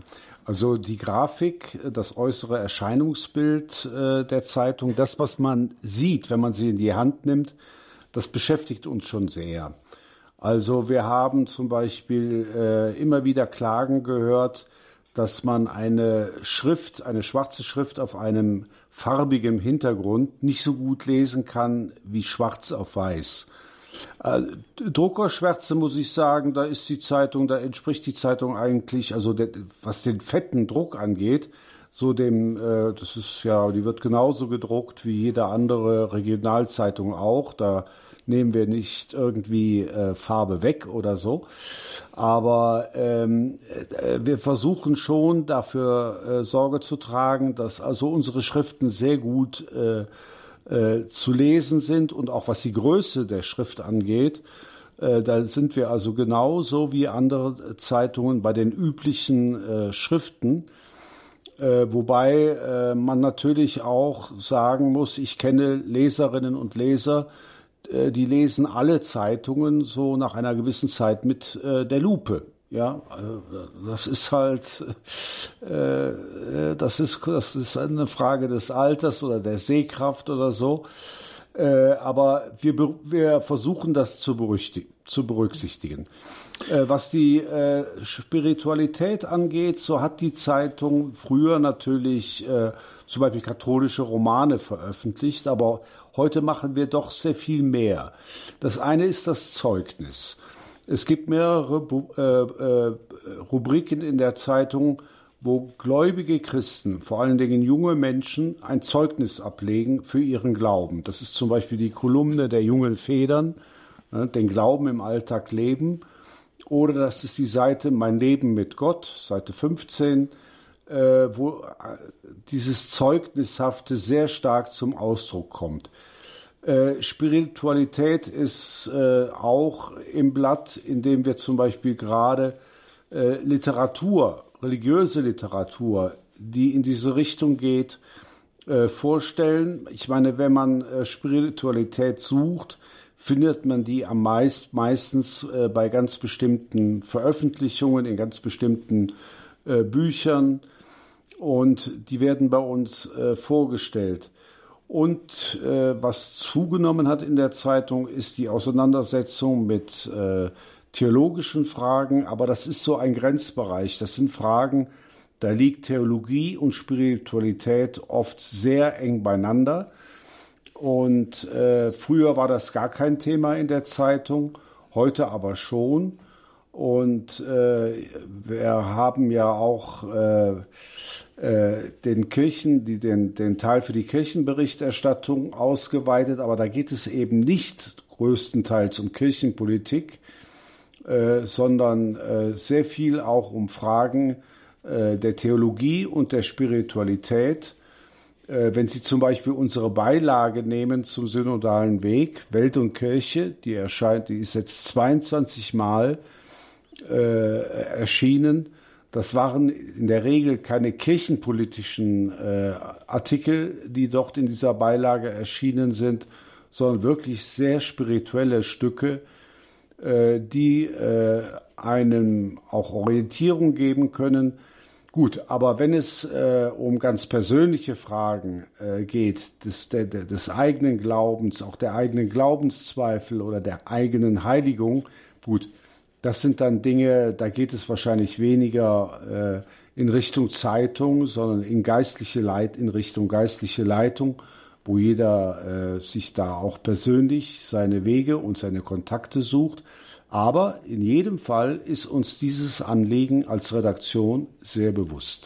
Also die Grafik, das äußere Erscheinungsbild äh, der Zeitung, das, was man sieht, wenn man sie in die Hand nimmt, das beschäftigt uns schon sehr. Also wir haben zum Beispiel äh, immer wieder Klagen gehört, dass man eine Schrift, eine schwarze Schrift auf einem farbigen Hintergrund nicht so gut lesen kann wie schwarz auf weiß. Äh, Druckerschwärze, muss ich sagen, da ist die Zeitung, da entspricht die Zeitung eigentlich, also der, was den fetten Druck angeht, so dem, äh, das ist ja, die wird genauso gedruckt wie jede andere Regionalzeitung auch. Da nehmen wir nicht irgendwie äh, Farbe weg oder so. Aber ähm, äh, wir versuchen schon dafür äh, Sorge zu tragen, dass also unsere Schriften sehr gut äh, äh, zu lesen sind und auch was die Größe der Schrift angeht. Äh, da sind wir also genauso wie andere Zeitungen bei den üblichen äh, Schriften. Äh, wobei äh, man natürlich auch sagen muss, ich kenne Leserinnen und Leser, äh, die lesen alle Zeitungen so nach einer gewissen Zeit mit äh, der Lupe. Ja, äh, das ist halt, äh, das ist, das ist eine Frage des Alters oder der Sehkraft oder so. Äh, aber wir, wir versuchen das zu, zu berücksichtigen. Äh, was die äh, Spiritualität angeht, so hat die Zeitung früher natürlich äh, zum Beispiel katholische Romane veröffentlicht, aber heute machen wir doch sehr viel mehr. Das eine ist das Zeugnis. Es gibt mehrere äh, äh, Rubriken in der Zeitung, wo gläubige Christen, vor allen Dingen junge Menschen, ein Zeugnis ablegen für ihren Glauben. Das ist zum Beispiel die Kolumne der jungen Federn, ne, den Glauben im Alltag leben. Oder das ist die Seite Mein Leben mit Gott, Seite fünfzehn, äh, wo dieses Zeugnishafte sehr stark zum Ausdruck kommt. Äh, Spiritualität ist äh, auch im Blatt, indem wir zum Beispiel gerade äh, Literatur, religiöse Literatur, die in diese Richtung geht, äh, vorstellen. Ich meine, wenn man äh, Spiritualität sucht, findet man die am meist, meistens äh, bei ganz bestimmten Veröffentlichungen, in ganz bestimmten äh, Büchern, und die werden bei uns äh, vorgestellt. Und äh, was zugenommen hat in der Zeitung, ist die Auseinandersetzung mit äh, theologischen Fragen, aber das ist so ein Grenzbereich. Das sind Fragen, da liegt Theologie und Spiritualität oft sehr eng beieinander. Und äh, früher war das gar kein Thema in der Zeitung, heute aber schon. Und äh, wir haben ja auch äh, äh, den Kirchen, die den, den Teil für die Kirchenberichterstattung ausgeweitet, aber da geht es eben nicht größtenteils um Kirchenpolitik, äh, sondern äh, sehr viel auch um Fragen äh, der Theologie und der Spiritualität. Äh, wenn Sie zum Beispiel unsere Beilage nehmen zum synodalen Weg, Welt und Kirche, die erscheint, die ist jetzt zweiundzwanzig Mal äh, erschienen. Das waren in der Regel keine kirchenpolitischen äh, Artikel, die dort in dieser Beilage erschienen sind, sondern wirklich sehr spirituelle Stücke, äh, die äh, einem auch Orientierung geben können. Gut, aber wenn es äh, um ganz persönliche Fragen äh, geht, des, der, des eigenen Glaubens, auch der eigenen Glaubenszweifel oder der eigenen Heiligung, gut, das sind dann Dinge, da geht es wahrscheinlich weniger äh, in Richtung Zeitung, sondern in geistliche Leit, in Richtung geistliche Leitung, wo jeder äh, sich da auch persönlich seine Wege und seine Kontakte sucht. Aber in jedem Fall ist uns dieses Anliegen als Redaktion sehr bewusst.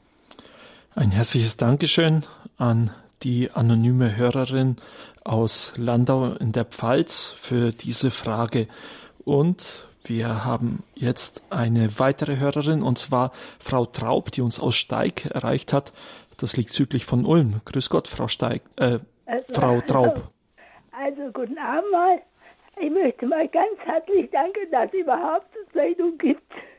Ein herzliches Dankeschön an die anonyme Hörerin aus Landau in der Pfalz für diese Frage. Und wir haben jetzt eine weitere Hörerin, und zwar Frau Traub, die uns aus Steig erreicht hat. Das liegt südlich von Ulm. Grüß Gott, Frau Steig, äh, also, Frau Traub. Also guten Abend mal. Ich möchte mal ganz herzlich danken, dass es überhaupt eine Zeitung gibt.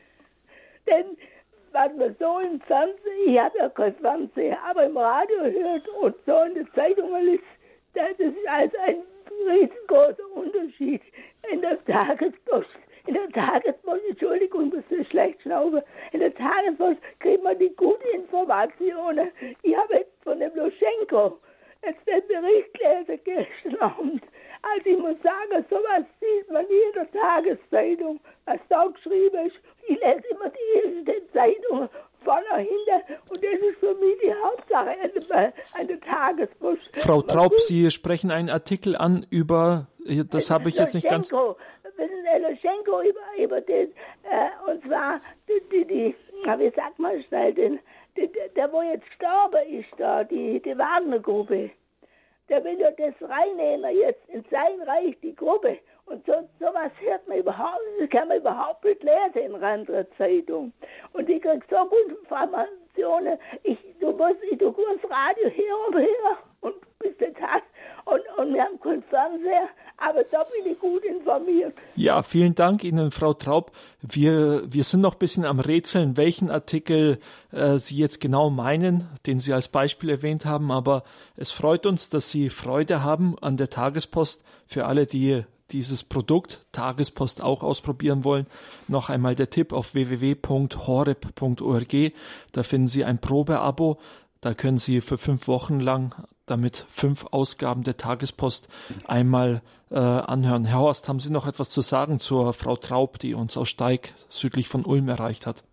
Denn was man so im Fernsehen, ich habe ja kein Fernsehen, aber im Radio hört und so in den Zeitungen liest, das ist also ein riesengroßer Unterschied in der Tagespost. In der Tagespost, Entschuldigung, das ist schlecht schnaufe, in der Tagespost kriegt man die guten Informationen. Ich habe jetzt von dem Luschenko jetzt den Bericht gelesen gestern Abend. Also ich muss sagen, sowas sieht man in jeder Tageszeitung, was da geschrieben ist. Ich lese immer die ersten Zeitungen vorne, hinter. Und das ist für mich die Hauptsache an, an der Tagespost. Frau Traub, Sie sprechen einen Artikel an über, das habe ich jetzt nicht ganz... Loschenko über, über den, äh, und zwar, die, die, die, wie sagt man schnell, den, die, der, wo jetzt gestorben ist, da, die, die Wagner-Gruppe, der will ja das reinnehmen jetzt in sein Reich, die Gruppe. Und so sowas hört man überhaupt, das kann man überhaupt nicht lesen in einer anderen Zeitung. Und ich kriege so gute Informationen, ich, du musst, ich, du das Radio hier und her und bis den Tag. Und, und wir haben keinen Fernseher, aber da bin ich gut informiert. Ja, vielen Dank Ihnen, Frau Traub. Wir, wir sind noch ein bisschen am Rätseln, welchen Artikel äh, Sie jetzt genau meinen, den Sie als Beispiel erwähnt haben. Aber es freut uns, dass Sie Freude haben an der Tagespost. Für alle, die dieses Produkt Tagespost auch ausprobieren wollen, noch einmal der Tipp auf w w w punkt horeb punkt org. Da finden Sie ein Probeabo. Da können Sie für fünf Wochen lang damit fünf Ausgaben der Tagespost einmal äh, anhören. Herr Horst, haben Sie noch etwas zu sagen zur Frau Traub, die uns aus Steig südlich von Ulm erreicht hat?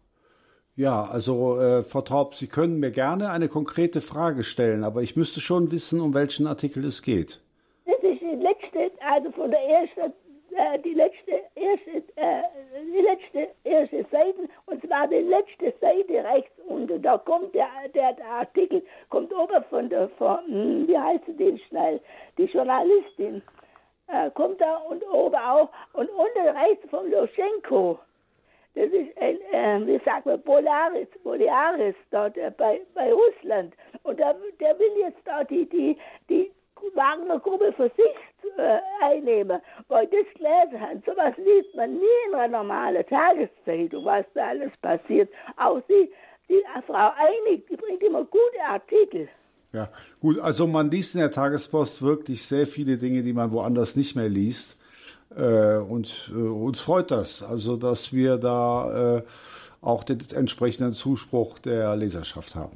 Ja, also äh, Frau Traub, Sie können mir gerne eine konkrete Frage stellen, aber ich müsste schon wissen, um welchen Artikel es geht. Das ist die letzte, also von der ersten, äh, die letzte, erste, äh, die letzte, erste Seite, und zwar die letzte Seite rechts unten. Da kommt der, der, der Artikel, kommt oben von der, von, wie heißt sie denn schnell, die Journalistin, äh, kommt da und oben auch, und unten rechts von Loschenko. Das ist ein, äh, wie sagt man, Polaris, Polaris dort äh, bei, bei Russland. Und da, der will jetzt da die, die, die Wagner-Gruppe für sich äh, einnehmen, weil das gelesen haben. So was liest man nie in einer normalen Tageszeitung, was da alles passiert. Auch sie, die Frau Einig, die bringt immer gute Artikel. Ja, gut, also man liest in der Tagespost wirklich sehr viele Dinge, die man woanders nicht mehr liest. Äh, und äh, uns freut das, also dass wir da äh, auch den entsprechenden Zuspruch der Leserschaft haben.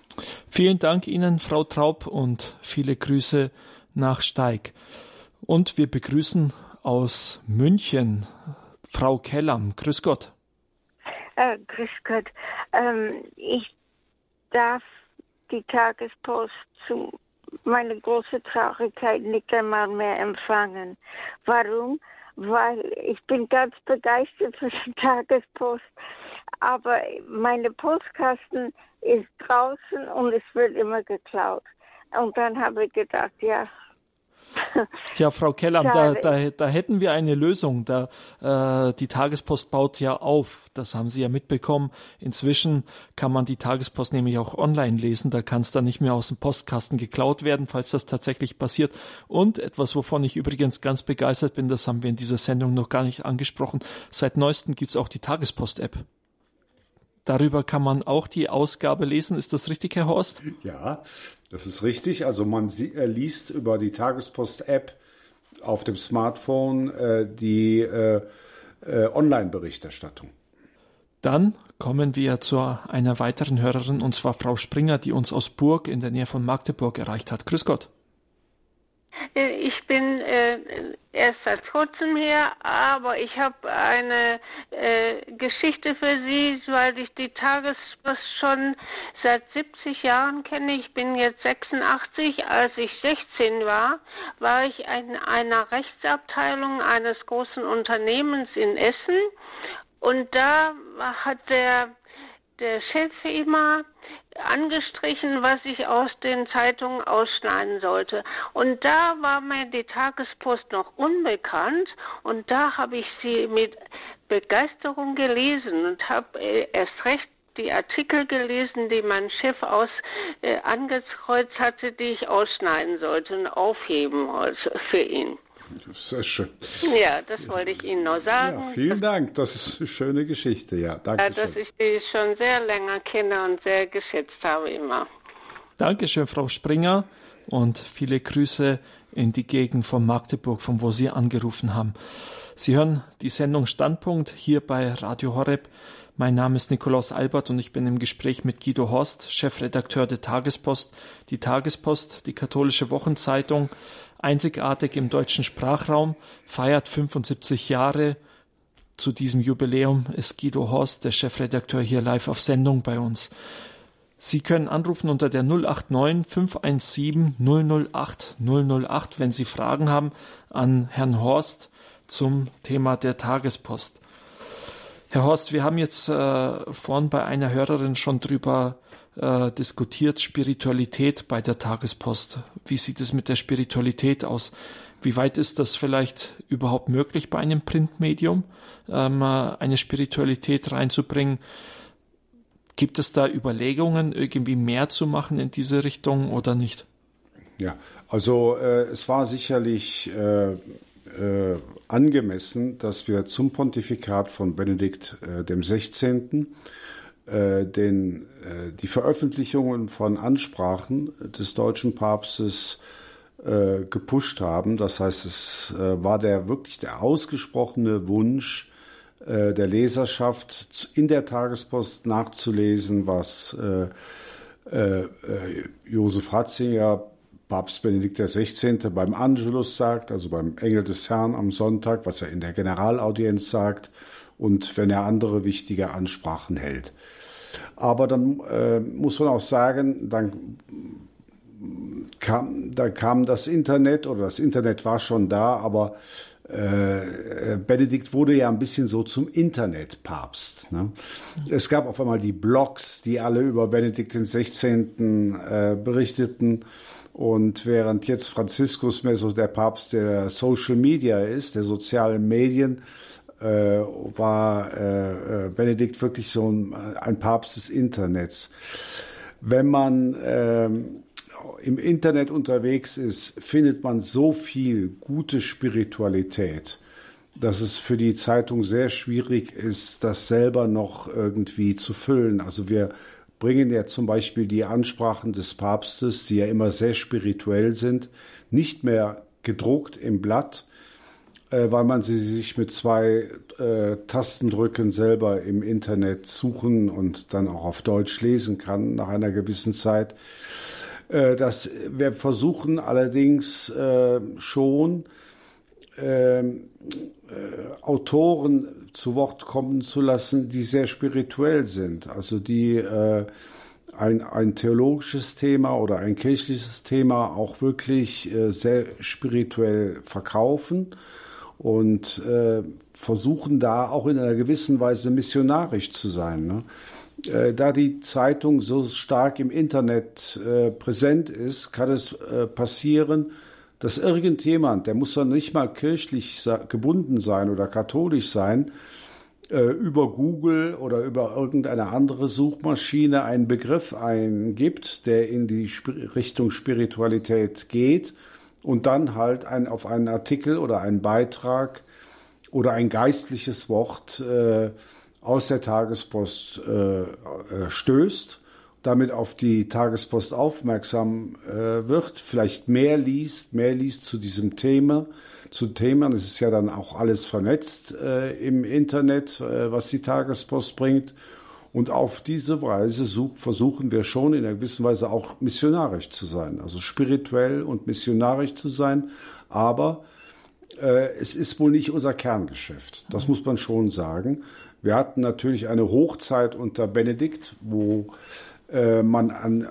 Vielen Dank Ihnen, Frau Traub, und viele Grüße nach Steig. Und wir begrüßen aus München Frau Kellam. Grüß Gott. Äh, grüß Gott. Ähm, ich darf die Tagespost zu meiner großen Traurigkeit nicht einmal mehr empfangen. Warum? Weil ich bin ganz begeistert für die Tagespost, aber meine Postkasten ist draußen und es wird immer geklaut. Und dann habe ich gedacht, ja. Tja, Frau Kellam, da, da, da hätten wir eine Lösung. Da, äh, die Tagespost baut ja auf. Das haben Sie ja mitbekommen. Inzwischen kann man die Tagespost nämlich auch online lesen. Da kann es dann nicht mehr aus dem Postkasten geklaut werden, falls das tatsächlich passiert. Und etwas, wovon ich übrigens ganz begeistert bin, das haben wir in dieser Sendung noch gar nicht angesprochen. Seit neuestem gibt es auch die Tagespost-App. Darüber kann man auch die Ausgabe lesen. Ist das richtig, Herr Horst? Ja, das ist richtig. Also man äh, liest über die Tagespost-App auf dem Smartphone äh, die äh, äh, Online-Berichterstattung. Dann kommen wir zu einer weiteren Hörerin, und zwar Frau Springer, die uns aus Burg in der Nähe von Magdeburg erreicht hat. Grüß Gott. Ich bin äh, erst seit kurzem her, aber ich habe eine äh, Geschichte für Sie, weil ich die Tagespost schon seit siebzig Jahren kenne. Ich bin jetzt sechsundachtzig. Als ich sechzehn war, war ich in einer Rechtsabteilung eines großen Unternehmens in Essen. Und da hat der, der Chef immer angestrichen, was ich aus den Zeitungen ausschneiden sollte. Und da war mir die Tagespost noch unbekannt und da habe ich sie mit Begeisterung gelesen und habe erst recht die Artikel gelesen, die mein Chef aus äh, angekreuzt hatte, die ich ausschneiden sollte und aufheben wollte für ihn. Sehr schön. Ja, das wollte ich Ihnen noch sagen. Ja, vielen Dank, das ist eine schöne Geschichte. Ja, danke ja, schön. dass ich die schon sehr länger kenne und sehr geschätzt habe immer. Dankeschön, Frau Springer, und viele Grüße in die Gegend von Magdeburg, von wo Sie angerufen haben. Sie hören die Sendung Standpunkt hier bei Radio Horeb. Mein Name ist Nikolaus Albert und ich bin im Gespräch mit Guido Horst, Chefredakteur der Tagespost. Die Tagespost, die katholische Wochenzeitung, einzigartig im deutschen Sprachraum, feiert fünfundsiebzig Jahre. zu diesem Jubiläum ist Guido Horst, der Chefredakteur, hier live auf Sendung bei uns. Sie können anrufen unter der null acht neun fünf eins sieben null null acht null null acht, wenn Sie Fragen haben an Herrn Horst zum Thema der Tagespost. Herr Horst, wir haben jetzt äh, vorhin bei einer Hörerin schon drüber äh, diskutiert, Spiritualität bei der Tagespost. Wie sieht es mit der Spiritualität aus? Wie weit ist das vielleicht überhaupt möglich bei einem Printmedium, ähm, eine Spiritualität reinzubringen? Gibt es da Überlegungen, irgendwie mehr zu machen in diese Richtung oder nicht? Ja, also äh, es war sicherlich äh, äh, angemessen, dass wir zum Pontifikat von Benedikt äh, dem Sechzehnten äh, den, äh, die Veröffentlichungen von Ansprachen des deutschen Papstes äh, gepusht haben. Das heißt, es äh, war der wirklich der ausgesprochene Wunsch der Leserschaft in der Tagespost nachzulesen, was äh, äh, Josef Ratzinger, Papst Benedikt der Sechzehnte beim Angelus sagt, also beim Engel des Herrn am Sonntag, was er in der Generalaudienz sagt und wenn er andere wichtige Ansprachen hält. Aber dann äh, muss man auch sagen, dann kam, da kam das Internet, oder das Internet war schon da, aber Äh, Benedikt wurde ja ein bisschen so zum Internetpapst. Ne? Es gab auf einmal die Blogs, die alle über Benedikt den Sechzehnten äh, berichteten. Und während jetzt Franziskus mehr so der Papst der Social Media ist, der sozialen Medien, äh, war äh, Benedikt wirklich so ein, ein Papst des Internets. Wenn man äh, im Internet unterwegs ist, findet man so viel gute Spiritualität, dass es für die Zeitung sehr schwierig ist, das selber noch irgendwie zu füllen. Also wir bringen ja zum Beispiel die Ansprachen des Papstes, die ja immer sehr spirituell sind, nicht mehr gedruckt im Blatt, äh, weil man sie sich mit zwei äh, Tastendrücken selber im Internet suchen und dann auch auf Deutsch lesen kann nach einer gewissen Zeit. Das, wir versuchen allerdings äh, schon, äh, äh, Autoren zu Wort kommen zu lassen, die sehr spirituell sind, also die äh, ein, ein theologisches Thema oder ein kirchliches Thema auch wirklich äh, sehr spirituell verkaufen und äh, versuchen da auch in einer gewissen Weise missionarisch zu sein, ne? Da die Zeitung so stark im Internet äh, präsent ist, kann es äh, passieren, dass irgendjemand, der muss dann nicht mal kirchlich gebunden sein oder katholisch sein, äh, über Google oder über irgendeine andere Suchmaschine einen Begriff eingibt, der in die Sp- Richtung Spiritualität geht und dann halt ein, auf einen Artikel oder einen Beitrag oder ein geistliches Wort äh, aus der Tagespost äh, stößt, damit auf die Tagespost aufmerksam äh, wird, vielleicht mehr liest, mehr liest zu diesem Thema, zu Themen. Es ist ja dann auch alles vernetzt äh, im Internet, äh, was die Tagespost bringt. Und auf diese Weise such, versuchen wir schon in einer gewissen Weise auch missionarisch zu sein, also spirituell und missionarisch zu sein. Aber äh, es ist wohl nicht unser Kerngeschäft. Das muss man schon sagen. Wir hatten natürlich eine Hochzeit unter Benedikt, wo äh, man an,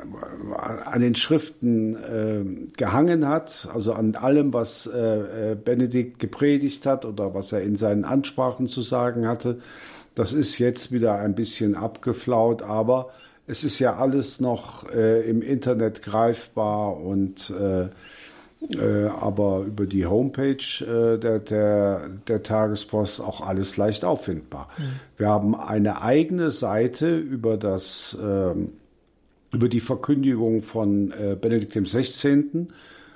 an den Schriften äh, gehangen hat, also an allem, was äh, Benedikt gepredigt hat oder was er in seinen Ansprachen zu sagen hatte. Das ist jetzt wieder ein bisschen abgeflaut, aber es ist ja alles noch äh, im Internet greifbar und äh, Äh, aber über die Homepage äh, der, der, der Tagespost auch alles leicht auffindbar. Mhm. Wir haben eine eigene Seite über das, äh, über die Verkündigung von äh, Benedikt dem Sechzehnten.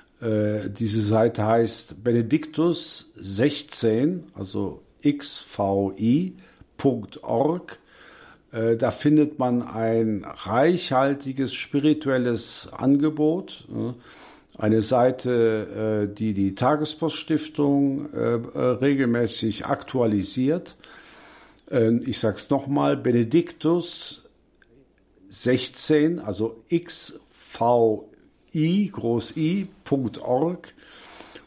Äh, diese Seite heißt Benedictus sechzehn, also x v i punkt org. Äh, da findet man ein reichhaltiges spirituelles Angebot. Äh, Eine Seite, die die Tagespoststiftung regelmäßig aktualisiert. Ich sage es nochmal, Benedictus sechzehn, also x v i, groß i, punkt org.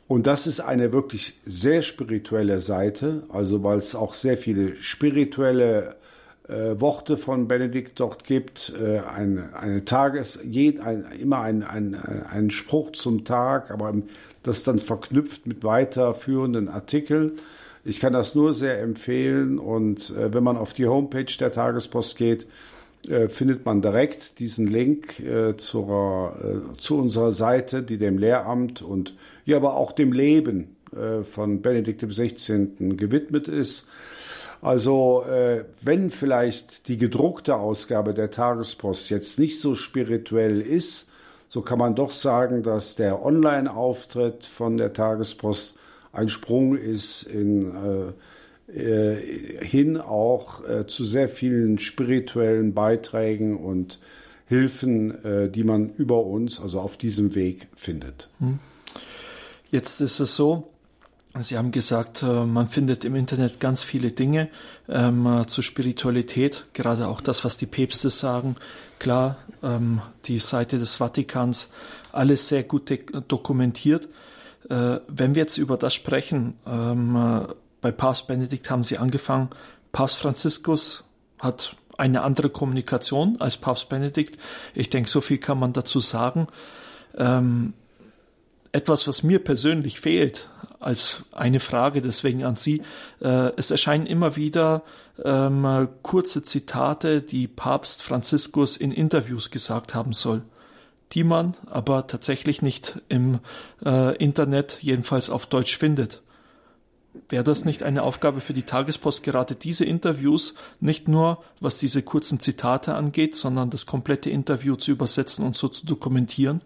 Und das ist eine wirklich sehr spirituelle Seite, also weil es auch sehr viele spirituelle äh, Worte von Benedikt dort gibt, äh, eine, eine Tages, jed, ein, immer ein, ein, ein Spruch zum Tag, aber das dann verknüpft mit weiterführenden Artikeln. Ich kann das nur sehr empfehlen und äh, wenn man auf die Homepage der Tagespost geht, äh, findet man direkt diesen Link äh, zur, äh, zu unserer Seite, die dem Lehramt und ja, aber auch dem Leben äh, von Benedikt dem Sechzehnten gewidmet ist. Also äh, wenn vielleicht die gedruckte Ausgabe der Tagespost jetzt nicht so spirituell ist, so kann man doch sagen, dass der Online-Auftritt von der Tagespost ein Sprung ist in, äh, äh, hin auch äh, zu sehr vielen spirituellen Beiträgen und Hilfen, äh, die man über uns, also auf diesem Weg findet. Jetzt ist es so, Sie haben gesagt, man findet im Internet ganz viele Dinge ähm, zur Spiritualität, gerade auch das, was die Päpste sagen. Klar, ähm, die Seite des Vatikans, alles sehr gut dokumentiert. Äh, wenn wir jetzt über das sprechen, ähm, bei Papst Benedikt haben Sie angefangen, Papst Franziskus hat eine andere Kommunikation als Papst Benedikt. Ich denke, so viel kann man dazu sagen. Ähm, Etwas, was mir persönlich fehlt, als eine Frage deswegen an Sie, äh, es erscheinen immer wieder ähm, kurze Zitate, die Papst Franziskus in Interviews gesagt haben soll, die man aber tatsächlich nicht im äh, Internet, jedenfalls auf Deutsch, findet. Wäre das nicht eine Aufgabe für die Tagespost, gerade diese Interviews, nicht nur was diese kurzen Zitate angeht, sondern das komplette Interview zu übersetzen und so zu dokumentieren?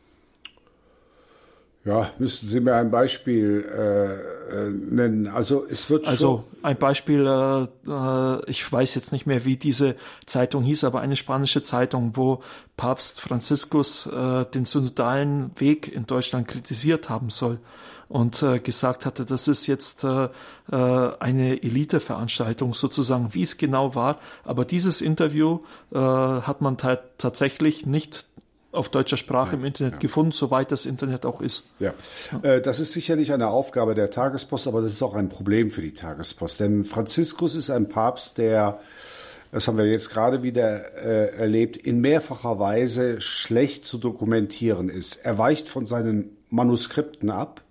Ja, müssten Sie mir ein Beispiel äh, äh, nennen. Also es wird Also ein Beispiel, äh, ich weiß jetzt nicht mehr, wie diese Zeitung hieß, aber eine spanische Zeitung, wo Papst Franziskus äh, den synodalen Weg in Deutschland kritisiert haben soll und äh, gesagt hatte, das ist jetzt äh, eine Eliteveranstaltung sozusagen, wie es genau war. Aber dieses Interview äh, hat man t- tatsächlich nicht auf deutscher Sprache ja, im Internet ja. gefunden, soweit das Internet auch ist. Ja, ja. Äh, das ist sicherlich eine Aufgabe der Tagespost, aber das ist auch ein Problem für die Tagespost. Denn Franziskus ist ein Papst, der, das haben wir jetzt gerade wieder äh, erlebt, in mehrfacher Weise schlecht zu dokumentieren ist. Er weicht von seinen Manuskripten ab.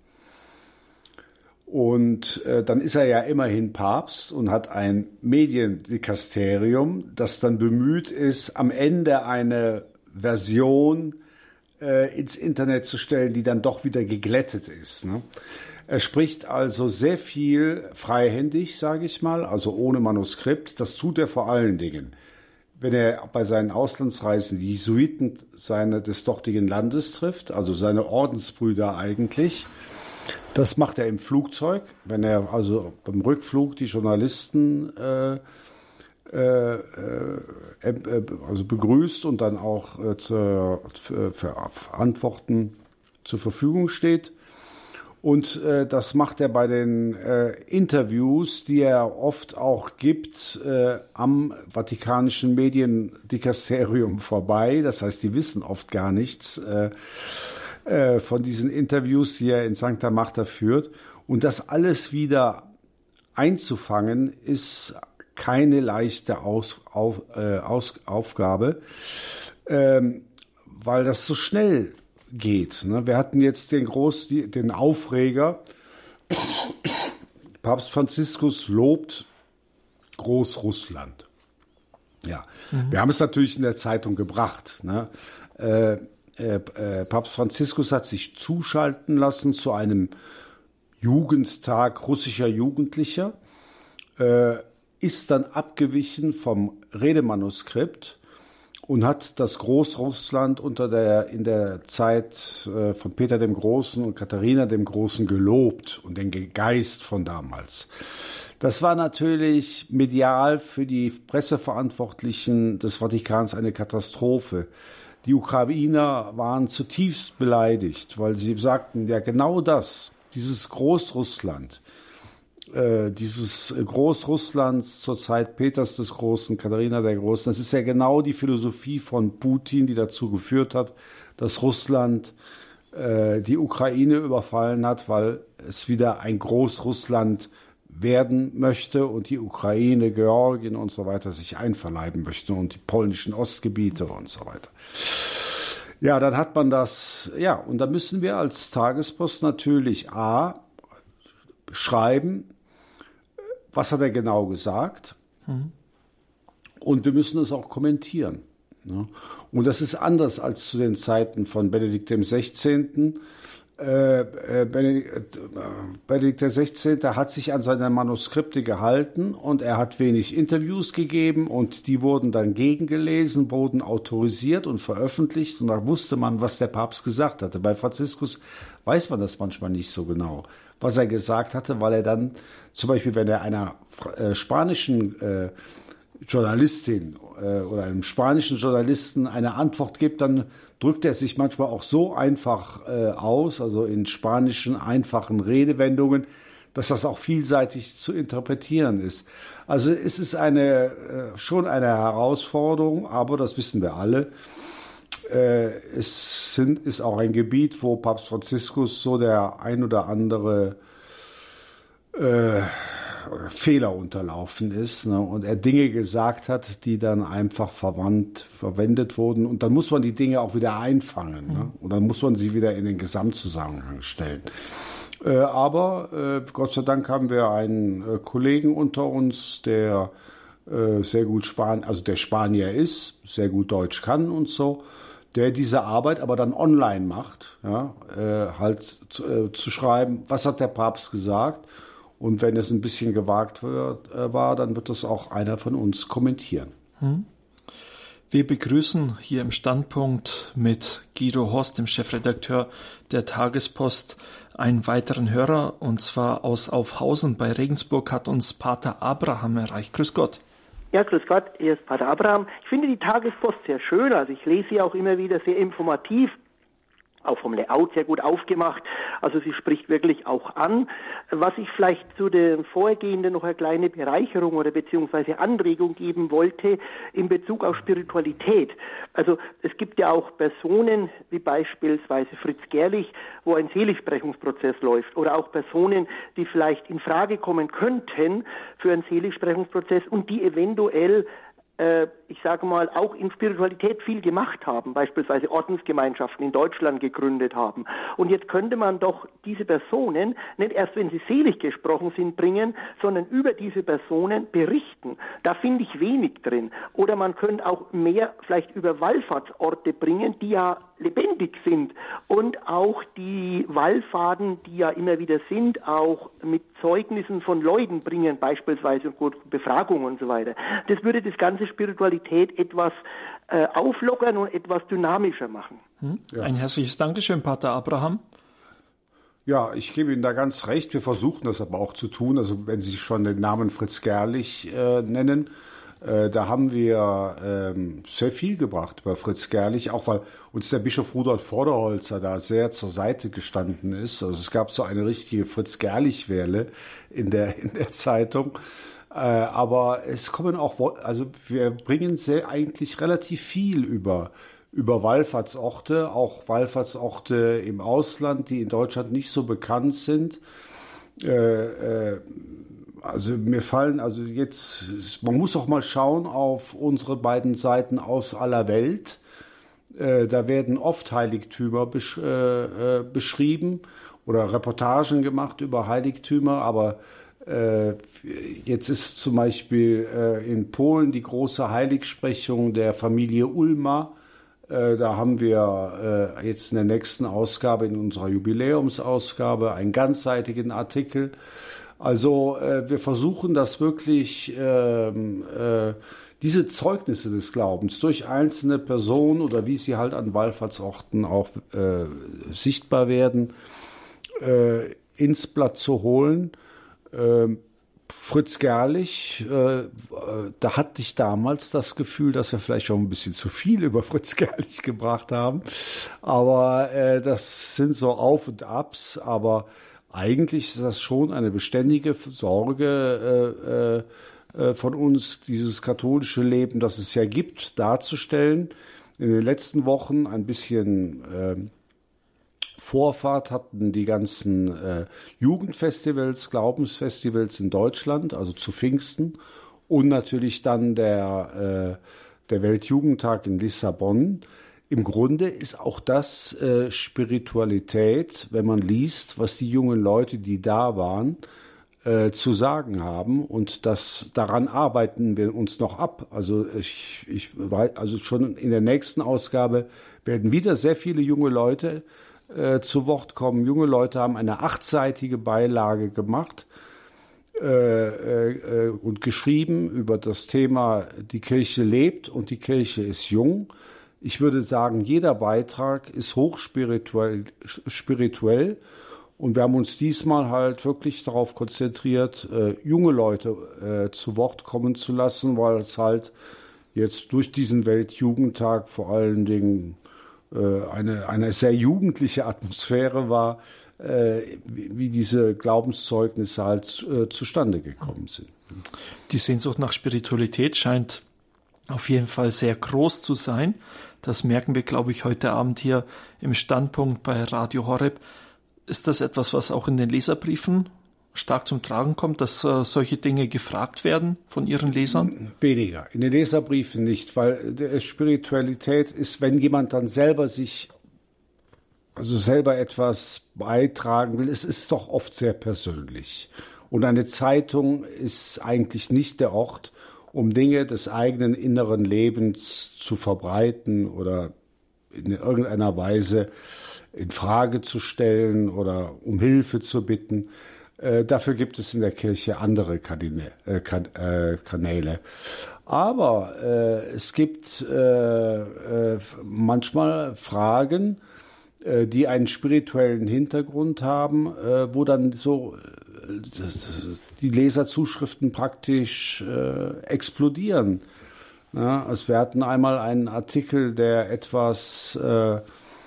Und äh, dann ist er ja immerhin Papst und hat ein Mediendikasterium, das dann bemüht ist, am Ende eine Version äh, ins Internet zu stellen, die dann doch wieder geglättet ist. Ne? Er spricht also sehr viel freihändig, sage ich mal, also ohne Manuskript. Das tut er vor allen Dingen, wenn er bei seinen Auslandsreisen die Jesuiten seine, des dortigen Landes trifft, also seine Ordensbrüder eigentlich. Das macht er im Flugzeug, wenn er also beim Rückflug die Journalisten äh, Äh, äh, also begrüßt und dann auch äh, zur, für, für Antworten zur Verfügung steht. Und äh, das macht er bei den äh, Interviews, die er oft auch gibt, äh, am Vatikanischen Mediendikasterium vorbei. Das heißt, die wissen oft gar nichts äh, äh, von diesen Interviews, die er in Sancta Marta führt. Und das alles wieder einzufangen, ist keine leichte Aus, auf, äh, Aus, Aufgabe, ähm, weil das so schnell geht. Ne? Wir hatten jetzt den, Groß, den Aufreger, Papst Franziskus lobt Großrussland. Ja, mhm. Wir haben es natürlich in der Zeitung gebracht. Ne? Äh, äh, Papst Franziskus hat sich zuschalten lassen zu einem Jugendtag russischer Jugendlicher, äh, ist dann abgewichen vom Redemanuskript und hat das Großrussland unter der, in der Zeit äh, von Peter dem Großen und Katharina dem Großen gelobt und den Geist von damals. Das war natürlich medial für die Presseverantwortlichen des Vatikans eine Katastrophe. Die Ukrainer waren zutiefst beleidigt, weil sie sagten, ja genau das, dieses Großrussland, dieses Großrusslands zur Zeit Peters des Großen, Katharina der Großen, das ist ja genau die Philosophie von Putin, die dazu geführt hat, dass Russland äh, die Ukraine überfallen hat, weil es wieder ein Großrussland werden möchte und die Ukraine, Georgien und so weiter sich einverleiben möchte und die polnischen Ostgebiete und so weiter. Ja, dann hat man das, ja, und da müssen wir als Tagespost natürlich A, schreiben, was hat er genau gesagt, mhm. und wir müssen es auch kommentieren. Ne? Und das ist anders als zu den Zeiten von Benedikt dem Sechzehnten. Äh, äh, Benedikt, äh, Benedikt der Sechzehnte hat sich an seine Manuskripte gehalten und er hat wenig Interviews gegeben und die wurden dann gegengelesen, wurden autorisiert und veröffentlicht und da wusste man, was der Papst gesagt hatte. Bei Franziskus weiß man das manchmal nicht so genau, was er gesagt hatte, weil er dann zum Beispiel, wenn er einer äh, spanischen äh, Journalistin äh, oder einem spanischen Journalisten eine Antwort gibt, dann drückt er sich manchmal auch so einfach äh, aus, also in spanischen einfachen Redewendungen, dass das auch vielseitig zu interpretieren ist. Also es ist eine äh, schon eine Herausforderung, aber das wissen wir alle. Äh, es sind, ist auch ein Gebiet, wo Papst Franziskus so der ein oder andere äh, Fehler unterlaufen ist, ne, und er Dinge gesagt hat, die dann einfach verwandt, verwendet wurden. Und dann muss man die Dinge auch wieder einfangen. Mhm. Ne, und dann muss man sie wieder in den Gesamtzusammenhang stellen. Äh, aber äh, Gott sei Dank haben wir einen äh, Kollegen unter uns, der äh, sehr gut Span- also der Spanier ist, sehr gut Deutsch kann und so, der diese Arbeit aber dann online macht, ja, äh, halt zu, äh, zu schreiben, was hat der Papst gesagt. Und wenn es ein bisschen gewagt wird, äh, war, dann wird das auch einer von uns kommentieren. Hm. Wir begrüßen hier im Standpunkt mit Guido Horst, dem Chefredakteur der Tagespost, einen weiteren Hörer, und zwar aus Aufhausen bei Regensburg hat uns Pater Abraham erreicht. Grüß Gott. Ja, grüß Gott, hier ist Pater Abraham. Ich finde die Tagespost sehr schön, also ich lese sie auch immer wieder sehr informativ. Auch vom Layout sehr gut aufgemacht. Also sie spricht wirklich auch an. Was ich vielleicht zu den Vorgehenden noch eine kleine Bereicherung oder beziehungsweise Anregung geben wollte in Bezug auf Spiritualität. Also es gibt ja auch Personen, wie beispielsweise Fritz Gerlich, wo ein Seligsprechungsprozess läuft, oder auch Personen, die vielleicht in Frage kommen könnten für einen Seligsprechungsprozess und die eventuell ich sage mal, auch in Spiritualität viel gemacht haben, beispielsweise Ordensgemeinschaften in Deutschland gegründet haben. Und jetzt könnte man doch diese Personen nicht erst, wenn sie selig gesprochen sind, bringen, sondern über diese Personen berichten. Da finde ich wenig drin. Oder man könnte auch mehr vielleicht über Wallfahrtsorte bringen, die ja lebendig sind und auch die Wallfahrten, die ja immer wieder sind, auch mit Zeugnissen von Leuten bringen, beispielsweise und Befragungen und so weiter. Das würde das ganze Spiritualität etwas äh, auflockern und etwas dynamischer machen. Hm? Ja. Ein herzliches Dankeschön, Pater Abraham. Ja, ich gebe Ihnen da ganz recht. Wir versuchen das aber auch zu tun. Also wenn Sie schon den Namen Fritz Gerlich äh, nennen, äh, da haben wir ähm, sehr viel gebracht über Fritz Gerlich, auch weil uns der Bischof Rudolf Vorderholzer da sehr zur Seite gestanden ist. Also es gab so eine richtige Fritz Gerlich-Welle in der, in der Zeitung. Äh, aber es kommen auch, also wir bringen sehr eigentlich relativ viel über, über Wallfahrtsorte, auch Wallfahrtsorte im Ausland, die in Deutschland nicht so bekannt sind. Äh, äh, also mir fallen, also jetzt, man muss auch mal schauen auf unsere beiden Seiten aus aller Welt. Äh, da werden oft Heiligtümer besch- äh, beschrieben oder Reportagen gemacht über Heiligtümer, aber jetzt ist zum Beispiel in Polen die große Heiligsprechung der Familie Ulma. Da haben wir jetzt in der nächsten Ausgabe, in unserer Jubiläumsausgabe, einen ganzseitigen Artikel. Also wir versuchen das wirklich, diese Zeugnisse des Glaubens durch einzelne Personen oder wie sie halt an Wallfahrtsorten auch sichtbar werden, ins Blatt zu holen. Äh, Fritz Gerlich, äh, da hatte ich damals das Gefühl, dass wir vielleicht schon ein bisschen zu viel über Fritz Gerlich gebracht haben. Aber äh, das sind so Auf und Abs. Aber eigentlich ist das schon eine beständige Sorge äh, äh, von uns, dieses katholische Leben, das es ja gibt, darzustellen. In den letzten Wochen ein bisschen äh, Vorfahrt hatten die ganzen äh, Jugendfestivals, Glaubensfestivals in Deutschland, also zu Pfingsten, und natürlich dann der, äh, der Weltjugendtag in Lissabon. Im Grunde ist auch das äh, Spiritualität, wenn man liest, was die jungen Leute, die da waren, äh, zu sagen haben, und das daran arbeiten wir uns noch ab. Also ich, ich weiß, also schon in der nächsten Ausgabe werden wieder sehr viele junge Leute äh, zu Wort kommen. Junge Leute haben eine achtseitige Beilage gemacht äh, äh, und geschrieben über das Thema "Die Kirche lebt und die Kirche ist jung". Ich würde sagen, jeder Beitrag ist hochspirituell, spirituell. Und wir haben uns diesmal halt wirklich darauf konzentriert, äh, junge Leute äh, zu Wort kommen zu lassen, weil es halt jetzt durch diesen Weltjugendtag vor allen Dingen äh, eine, eine sehr jugendliche Atmosphäre war, äh, wie, wie diese Glaubenszeugnisse halt äh, zustande gekommen sind. Die Sehnsucht nach Spiritualität scheint auf jeden Fall sehr groß zu sein. Das merken wir, glaube ich, heute Abend hier im Standpunkt bei Radio Horeb. Ist das etwas, was auch in den Leserbriefen stark zum Tragen kommt, dass äh, solche Dinge gefragt werden von Ihren Lesern? Weniger. In den Leserbriefen nicht, weil die Spiritualität ist, wenn jemand dann selber sich, also selber etwas beitragen will, es ist doch oft sehr persönlich. Und eine Zeitung ist eigentlich nicht der Ort, um Dinge des eigenen inneren Lebens zu verbreiten oder in irgendeiner Weise in Frage zu stellen oder um Hilfe zu bitten. Äh, dafür gibt es in der Kirche andere Kanäle. Äh, kan äh, Kanäle. Aber äh, es gibt äh, äh, manchmal Fragen, äh, die einen spirituellen Hintergrund haben, äh, wo dann so äh, die Leserzuschriften praktisch äh, explodieren. Ja, also wir hatten einmal einen Artikel, der etwas äh,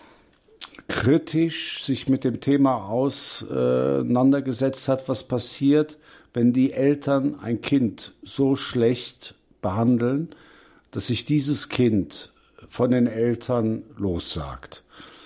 kritisch sich mit dem Thema auseinandergesetzt hat, was passiert, wenn die Eltern ein Kind so schlecht behandeln, dass sich dieses Kind von den Eltern lossagt.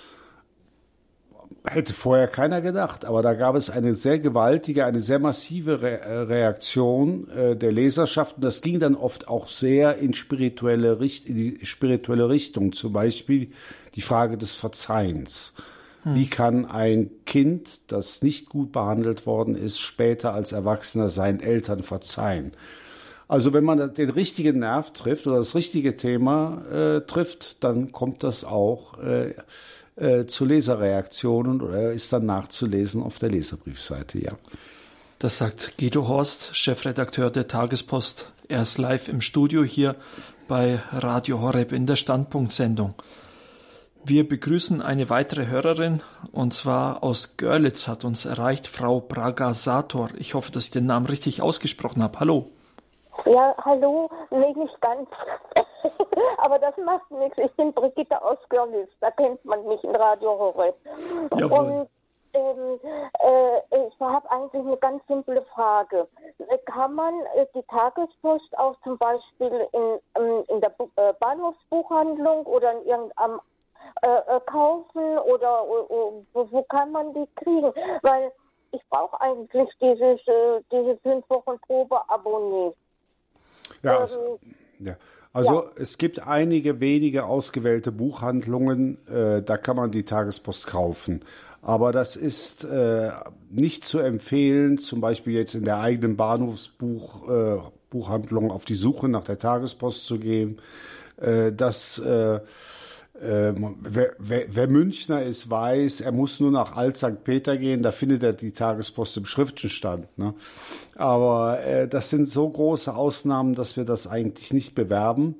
Hätte vorher keiner gedacht, aber da gab es eine sehr gewaltige, eine sehr massive Re- Reaktion äh, der Leserschaft. Und das ging dann oft auch sehr in spirituelle, Richt- in die spirituelle Richtung. Zum Beispiel die Frage des Verzeihens. Hm. Wie kann ein Kind, das nicht gut behandelt worden ist, später als Erwachsener seinen Eltern verzeihen? Also wenn man den richtigen Nerv trifft oder das richtige Thema äh, trifft, dann kommt das auch äh, Äh, zu Leserreaktionen oder ist dann nachzulesen auf der Leserbriefseite, ja. Das sagt Guido Horst, Chefredakteur der Tagespost. Er ist live im Studio hier bei Radio Horeb in der Standpunktsendung. Wir begrüßen eine weitere Hörerin, und zwar aus Görlitz hat uns erreicht Frau Braga-Sator. Ich hoffe, dass ich den Namen richtig ausgesprochen habe. Hallo. Ja, hallo. Nee, nicht ganz. Aber das macht nichts. Ich bin Brigitte aus Görlitz. Da kennt man mich in Radio Horeb. Und ähm, äh, ich habe eigentlich eine ganz simple Frage. Kann man äh, die Tagespost auch zum Beispiel in, ähm, in der Bu- äh, Bahnhofsbuchhandlung oder in irgendeinem äh, äh, kaufen oder äh, wo, wo kann man die kriegen? Weil ich brauche eigentlich dieses, äh, diese fünf Wochen Probe-Abo nicht. Ja, also, ja. also ja. Es gibt einige wenige ausgewählte Buchhandlungen, äh, da kann man die Tagespost kaufen. Aber das ist äh, nicht zu empfehlen, zum Beispiel jetzt in der eigenen Bahnhofsbuchhandlung äh, auf die Suche nach der Tagespost zu gehen. Äh, das äh, Äh, wer, wer, wer Münchner ist, weiß, er muss nur nach Alt Sankt Peter gehen, da findet er die Tagespost im Schriftenstand. Ne? Aber äh, das sind so große Ausnahmen, dass wir das eigentlich nicht bewerben.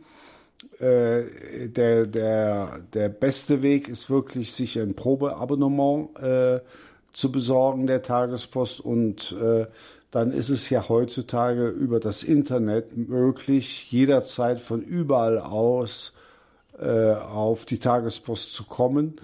Äh, der, der, der beste Weg ist wirklich, sich ein Probeabonnement äh, zu besorgen der Tagespost, und äh, dann ist es ja heutzutage über das Internet möglich, jederzeit von überall aus auf die Tagespost zu kommen.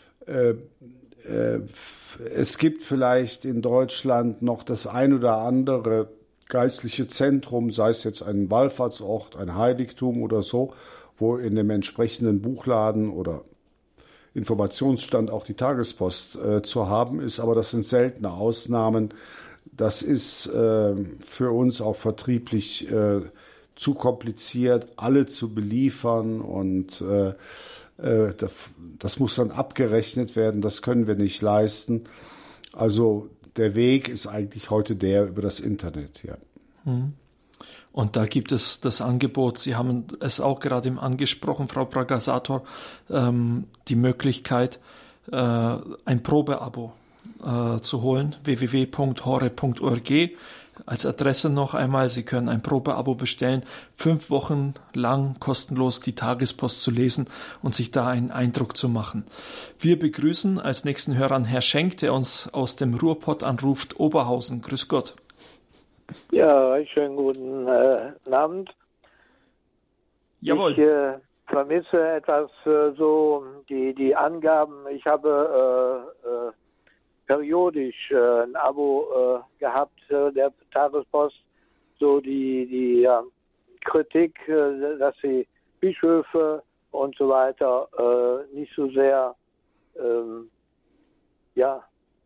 Es gibt vielleicht in Deutschland noch das ein oder andere geistliche Zentrum, sei es jetzt ein Wallfahrtsort, ein Heiligtum oder so, wo in dem entsprechenden Buchladen oder Informationsstand auch die Tagespost äh, zu haben ist, aber das sind seltene Ausnahmen. Das ist äh, für uns auch vertrieblich äh, zu kompliziert, alle zu beliefern und äh, äh, das, das muss dann abgerechnet werden, das können wir nicht leisten. Also der Weg ist eigentlich heute der über das Internet, ja. Und da gibt es das Angebot, Sie haben es auch gerade eben angesprochen, Frau Bragasator, ähm, die Möglichkeit, äh, ein Probeabo äh, zu holen, w w w punkt hore punkt org. Als Adresse noch einmal, Sie können ein Probeabo bestellen, fünf Wochen lang kostenlos die Tagespost zu lesen und sich da einen Eindruck zu machen. Wir begrüßen als nächsten Hörer Herr Schenk, der uns aus dem Ruhrpott anruft, Oberhausen. Grüß Gott. Ja, schönen guten äh, Abend. Jawohl. Ich äh, vermisse etwas äh, so die, die Angaben. Ich habe äh, äh, periodisch äh, ein Abo äh, gehabt äh, der Tagespost, so die, die ja, Kritik, äh, dass die Bischöfe und so weiter äh, nicht so sehr ähm, ja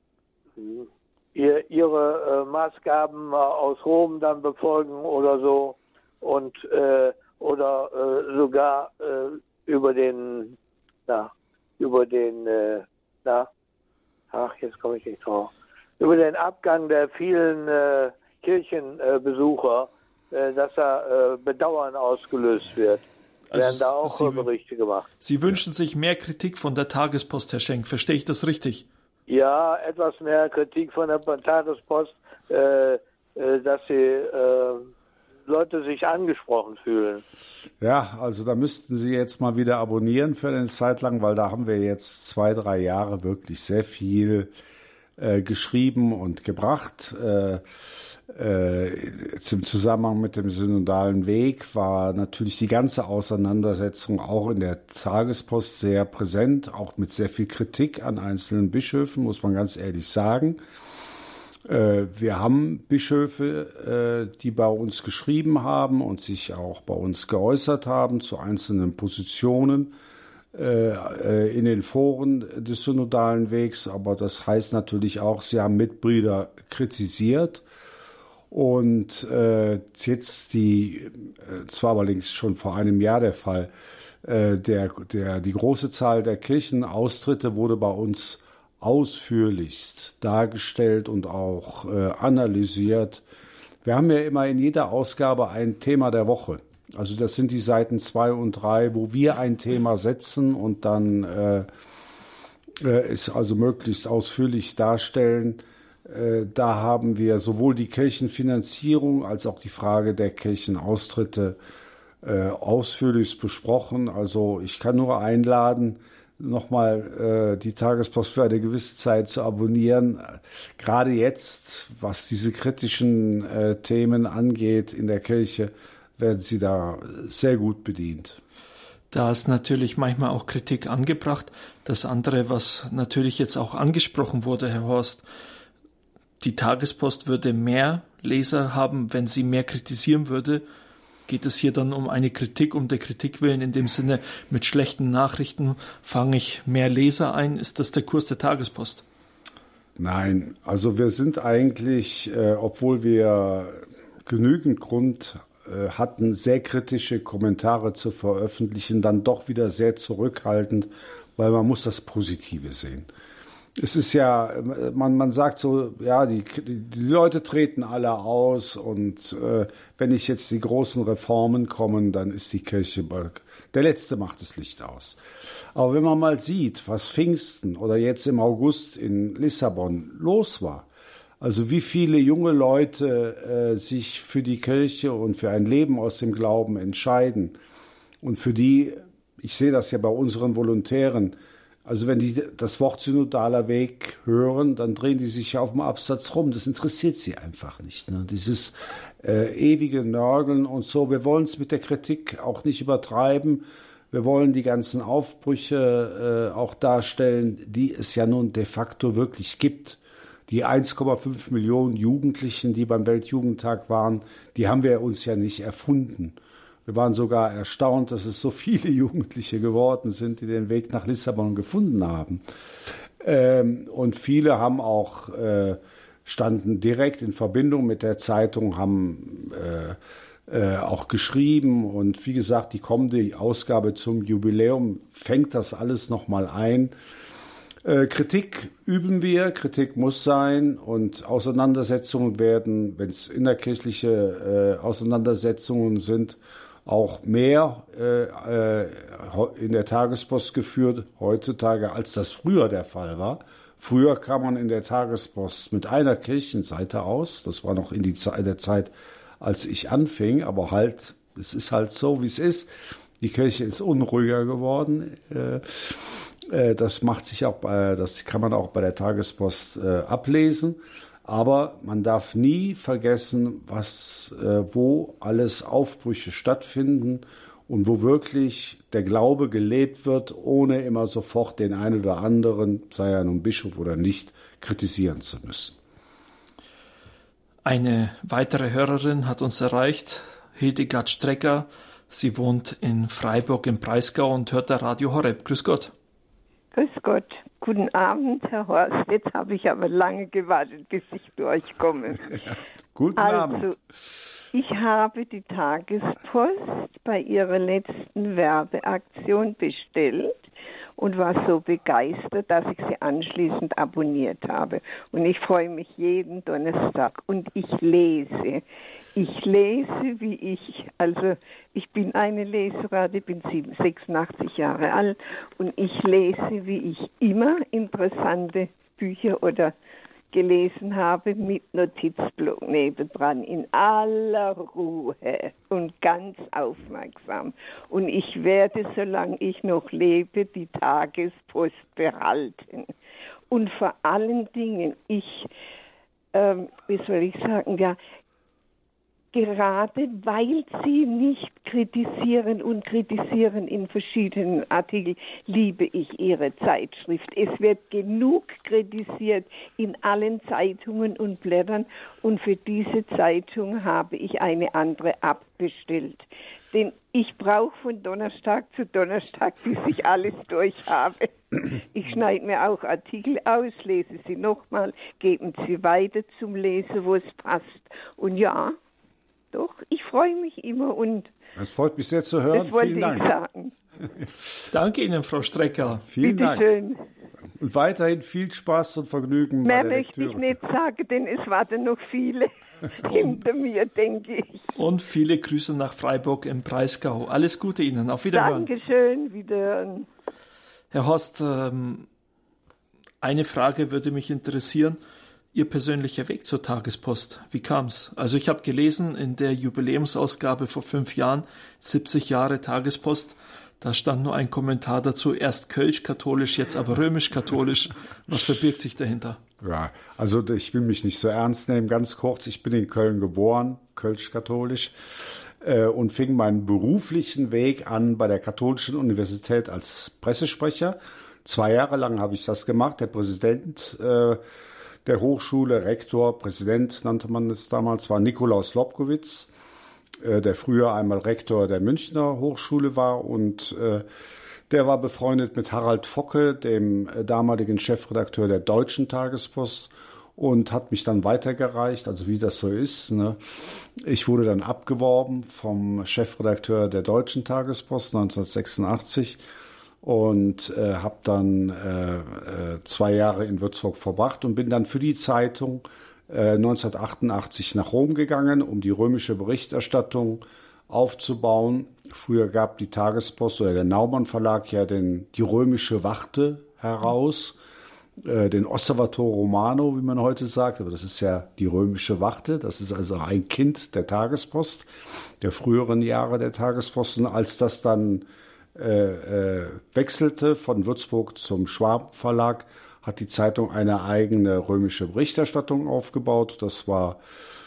ihr, ihre äh, Maßgaben äh, aus Rom dann befolgen oder so und äh, oder äh, sogar äh, über den na, über den äh, na, ach, jetzt komme ich nicht drauf. Über den Abgang der vielen äh, Kirchenbesucher, äh, dass da äh, Bedauern ausgelöst wird. Also werden da auch Sie, Berichte gemacht. Sie wünschen sich mehr Kritik von der Tagespost, Herr Schenk. Verstehe ich das richtig? Ja, etwas mehr Kritik von der Tagespost, äh, äh, dass die äh, Leute sich angesprochen fühlen. Ja, also da müssten Sie jetzt mal wieder abonnieren für eine Zeit lang, weil da haben wir jetzt zwei, drei Jahre wirklich sehr viel äh, geschrieben und gebracht. Äh, äh, jetzt im Zusammenhang mit dem synodalen Weg war natürlich die ganze Auseinandersetzung auch in der Tagespost sehr präsent, auch mit sehr viel Kritik an einzelnen Bischöfen, muss man ganz ehrlich sagen. Wir haben Bischöfe, die bei uns geschrieben haben und sich auch bei uns geäußert haben zu einzelnen Positionen in den Foren des synodalen Wegs. Aber das heißt natürlich auch, sie haben Mitbrüder kritisiert. Und jetzt die, zwar allerdings schon vor einem Jahr der Fall, der, der, die große Zahl der Kirchenaustritte wurde bei uns ausführlichst dargestellt und auch äh, analysiert. Wir haben ja immer in jeder Ausgabe ein Thema der Woche. Also das sind die Seiten zwei und drei, wo wir ein Thema setzen und dann äh, äh, es also möglichst ausführlich darstellen. Äh, da haben wir sowohl die Kirchenfinanzierung als auch die Frage der Kirchenaustritte äh, ausführlich besprochen. Also ich kann nur einladen, nochmal äh, die Tagespost für eine gewisse Zeit zu abonnieren. Gerade jetzt, was diese kritischen äh, Themen angeht in der Kirche, werden Sie da sehr gut bedient. Da ist natürlich manchmal auch Kritik angebracht. Das andere, was natürlich jetzt auch angesprochen wurde, Herr Horst, die Tagespost würde mehr Leser haben, wenn sie mehr kritisieren würde. Geht es hier dann um eine Kritik, um der Kritik willen, in dem Sinne, mit schlechten Nachrichten fange ich mehr Leser ein? Ist das der Kurs der Tagespost? Nein, also wir sind eigentlich, äh, obwohl wir genügend Grund äh, hatten, sehr kritische Kommentare zu veröffentlichen, dann doch wieder sehr zurückhaltend, weil man muss das Positive sehen. Es ist ja, man, man sagt so, ja, die, die Leute treten alle aus und äh, wenn nicht jetzt die großen Reformen kommen, dann ist die Kirche, der Letzte macht das Licht aus. Aber wenn man mal sieht, was Pfingsten oder jetzt im August in Lissabon los war, also wie viele junge Leute äh, sich für die Kirche und für ein Leben aus dem Glauben entscheiden und für die, ich sehe das ja bei unseren Volontären, also wenn die das Wort synodaler Weg hören, dann drehen die sich auf dem Absatz rum. Das interessiert sie einfach nicht. Ne? Dieses äh, ewige Nörgeln und so. Wir wollen es mit der Kritik auch nicht übertreiben. Wir wollen die ganzen Aufbrüche äh, auch darstellen, die es ja nun de facto wirklich gibt. Die eins Komma fünf Millionen Jugendlichen, die beim Weltjugendtag waren, die haben wir uns ja nicht erfunden, Wir waren sogar erstaunt, dass es so viele Jugendliche geworden sind, die den Weg nach Lissabon gefunden haben. Ähm, und viele haben auch, äh, standen direkt in Verbindung mit der Zeitung, haben äh, äh, auch geschrieben. Und wie gesagt, die kommende Ausgabe zum Jubiläum fängt das alles nochmal ein. Äh, Kritik üben wir, Kritik muss sein und Auseinandersetzungen werden, wenn es innerkirchliche äh, Auseinandersetzungen sind, auch mehr äh, in der Tagespost geführt heutzutage, als das früher der Fall war. Früher kam man in der Tagespost mit einer Kirchenseite aus. Das war noch in, die Ze- in der Zeit, als ich anfing. Aber halt, es ist halt so, wie es ist. Die Kirche ist unruhiger geworden. Äh, äh, das macht sich auch, bei, das kann man auch bei der Tagespost äh, ablesen. Aber man darf nie vergessen, was, äh, wo alles Aufbrüche stattfinden und wo wirklich der Glaube gelebt wird, ohne immer sofort den einen oder anderen, sei er nun Bischof oder nicht, kritisieren zu müssen. Eine weitere Hörerin hat uns erreicht, Hildegard Strecker. Sie wohnt in Freiburg im Breisgau und hört der Radio Horeb. Grüß Gott. Grüß Gott. Guten Abend, Herr Horst. Jetzt habe ich aber lange gewartet, bis ich durchkomme. Ja, guten also, Abend. Ich habe die Tagespost bei ihrer letzten Werbeaktion bestellt und war so begeistert, dass ich sie anschließend abonniert habe. Und ich freue mich jeden Donnerstag und ich lese. Ich lese, wie ich, also ich bin eine Leserate, bin sechsundachtzig Jahre alt und ich lese, wie ich immer interessante Bücher oder gelesen habe mit Notizblock nebendran, in aller Ruhe und ganz aufmerksam. Und ich werde, solange ich noch lebe, die Tagespost behalten. Und vor allen Dingen, ich, ähm, wie soll ich sagen, ja, gerade weil sie nicht kritisieren und kritisieren in verschiedenen Artikeln, liebe ich ihre Zeitschrift. Es wird genug kritisiert in allen Zeitungen und Blättern und für diese Zeitung habe ich eine andere abbestellt. Denn ich brauche von Donnerstag zu Donnerstag, bis ich alles durch habe. Ich schneide mir auch Artikel aus, lese sie nochmal, geben sie weiter zum Lesen, wo es passt. Und ja, doch, ich freue mich immer und es freut mich sehr zu hören. Das wollte Vielen Dank. ich sagen. Danke Ihnen, Frau Strecker. Vielen Bitte Dank. schön. Und weiterhin viel Spaß und Vergnügen Mehr bei der möchte ich Lektüre. nicht sagen, denn es warten noch viele hinter mir, denke ich. Und viele Grüße nach Freiburg im Breisgau. Alles Gute Ihnen. Auf Wiederhören. Dankeschön, wiederhören. Herr Horst, ähm, eine Frage würde mich interessieren. Ihr persönlicher Weg zur Tagespost, wie kam's? Also ich habe gelesen in der Jubiläumsausgabe vor fünf Jahren, siebzig Jahre Tagespost, da stand nur ein Kommentar dazu, erst kölsch-katholisch, jetzt aber römisch-katholisch. Was verbirgt sich dahinter? Ja, also ich will mich nicht so ernst nehmen. Ganz kurz, ich bin in Köln geboren, kölsch-katholisch, äh, und fing meinen beruflichen Weg an bei der Katholischen Universität als Pressesprecher. Zwei Jahre lang habe ich das gemacht. Der Präsident äh, der Hochschule, Rektor, Präsident nannte man es damals, war Nikolaus Lobkowitz, äh, der früher einmal Rektor der Münchner Hochschule war und äh, der war befreundet mit Harald Focke, dem äh, damaligen Chefredakteur der Deutschen Tagespost und hat mich dann weitergereicht, also wie das so ist. Ne? Ich wurde dann abgeworben vom Chefredakteur der Deutschen Tagespost neunzehnhundertsechsundachtzig und äh, habe dann äh, äh, zwei Jahre in Würzburg verbracht und bin dann für die Zeitung äh, neunzehnhundertachtundachtzig nach Rom gegangen, um die römische Berichterstattung aufzubauen. Früher gab die Tagespost oder der Naumann Verlag ja den, die römische Warte heraus, äh, den Osservatore Romano, wie man heute sagt, aber das ist ja die römische Warte, das ist also ein Kind der Tagespost, der früheren Jahre der Tagespost. Und als das dann Äh, äh, wechselte von Würzburg zum Schwab Verlag, hat die Zeitung eine eigene römische Berichterstattung aufgebaut. Das war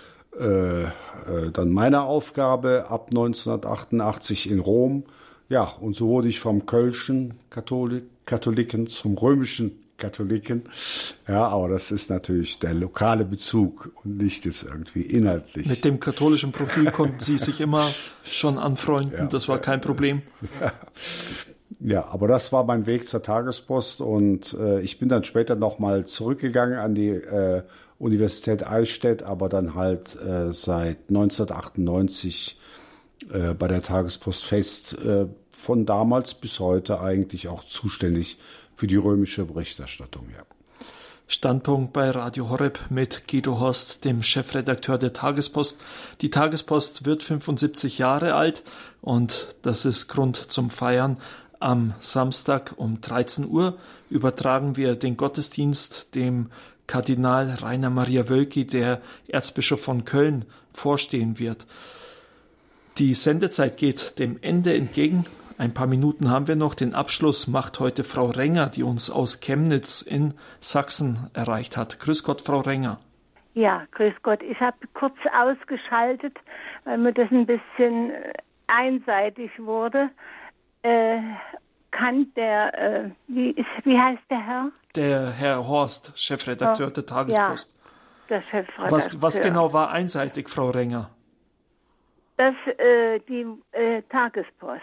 äh, äh, dann meine Aufgabe ab neunzehnhundertachtundachtzig in Rom. Ja, und so wurde ich vom kölschen Katholik, Katholiken zum römischen Katholiken. Ja, aber das ist natürlich der lokale Bezug und nicht jetzt irgendwie inhaltlich. Mit dem katholischen Profil konnten Sie sich immer schon anfreunden, ja, das war kein Problem. Ja. Ja, aber das war mein Weg zur Tagespost und äh, ich bin dann später nochmal zurückgegangen an die äh, Universität Eichstätt, aber dann halt äh, seit neunzehnhundertachtundneunzig äh, bei der Tagespost fest, äh, von damals bis heute eigentlich auch zuständig für die römische Berichterstattung. Ja. Standpunkt bei Radio Horeb mit Guido Horst, dem Chefredakteur der Tagespost. Die Tagespost wird fünfundsiebzig Jahre alt und das ist Grund zum Feiern. Am Samstag um dreizehn Uhr übertragen wir den Gottesdienst dem Kardinal Rainer Maria Wölki, der Erzbischof von Köln, vorstehen wird. Die Sendezeit geht dem Ende entgegen. Ein paar Minuten haben wir noch. Den Abschluss macht heute Frau Renger, die uns aus Chemnitz in Sachsen erreicht hat. Grüß Gott, Frau Renger. Ja, grüß Gott. Ich habe kurz ausgeschaltet, weil mir das ein bisschen einseitig wurde. Äh, kann der, äh, wie, ist, wie heißt der Herr? Der Herr Horst, Chefredakteur oh, der Tagespost. Ja, der Chefredakteur. Was, was genau war einseitig, Frau Renger? Das, äh, die äh, Tagespost.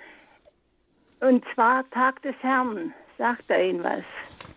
Und zwar Tag des Herrn. Sagt er Ihnen was?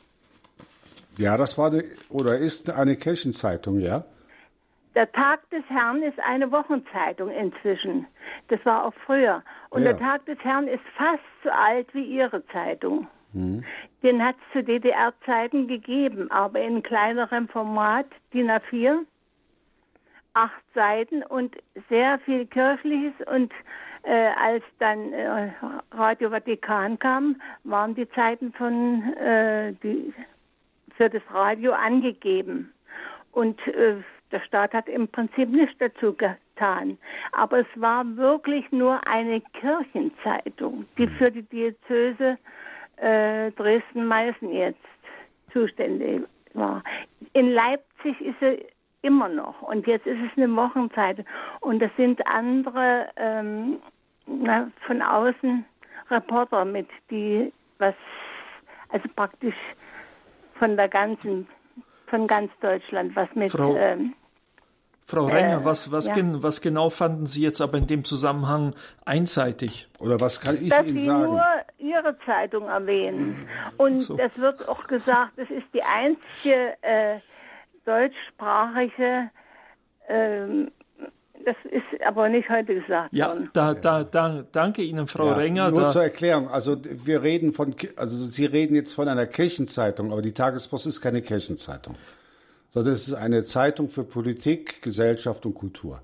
Ja, das war eine, oder ist eine Kirchenzeitung, ja? Der Tag des Herrn ist eine Wochenzeitung inzwischen. Das war auch früher. Und ja. Der Tag des Herrn ist fast so alt wie Ihre Zeitung. Mhm. Den hat es zu D D R-Zeiten gegeben, aber in kleinerem Format, D I N A vier, acht Seiten und sehr viel Kirchliches. Und äh, als dann äh, Radio Vatikan kam, waren die Zeiten von, äh, die, für das Radio angegeben. Und äh, der Staat hat im Prinzip nichts dazu getan. Aber es war wirklich nur eine Kirchenzeitung, die für die Diözese äh, Dresden-Meißen jetzt zuständig war. In Leipzig ist sie immer noch. Und jetzt ist es eine Wochenzeitung. Und das sind andere ähm, na, von außen Reporter mit, die was, also praktisch von der ganzen, von ganz Deutschland, was mit... Frau ähm, Frau Renger, was, was, ja. gen, was genau fanden Sie jetzt aber in dem Zusammenhang einseitig? Oder was kann ich Dass Ihnen Sie sagen? nur Ihre Zeitung erwähnen. Und so. Es wird auch gesagt, es ist die einzige äh, deutschsprachige, äh, das ist aber nicht heute gesagt ja, worden. Da, da, da, danke Ihnen, Frau ja, Renger. Nur da, zur Erklärung, also wir reden von, also Sie reden jetzt von einer Kirchenzeitung, aber die Tagespost ist keine Kirchenzeitung. Sondern es ist eine Zeitung für Politik, Gesellschaft und Kultur.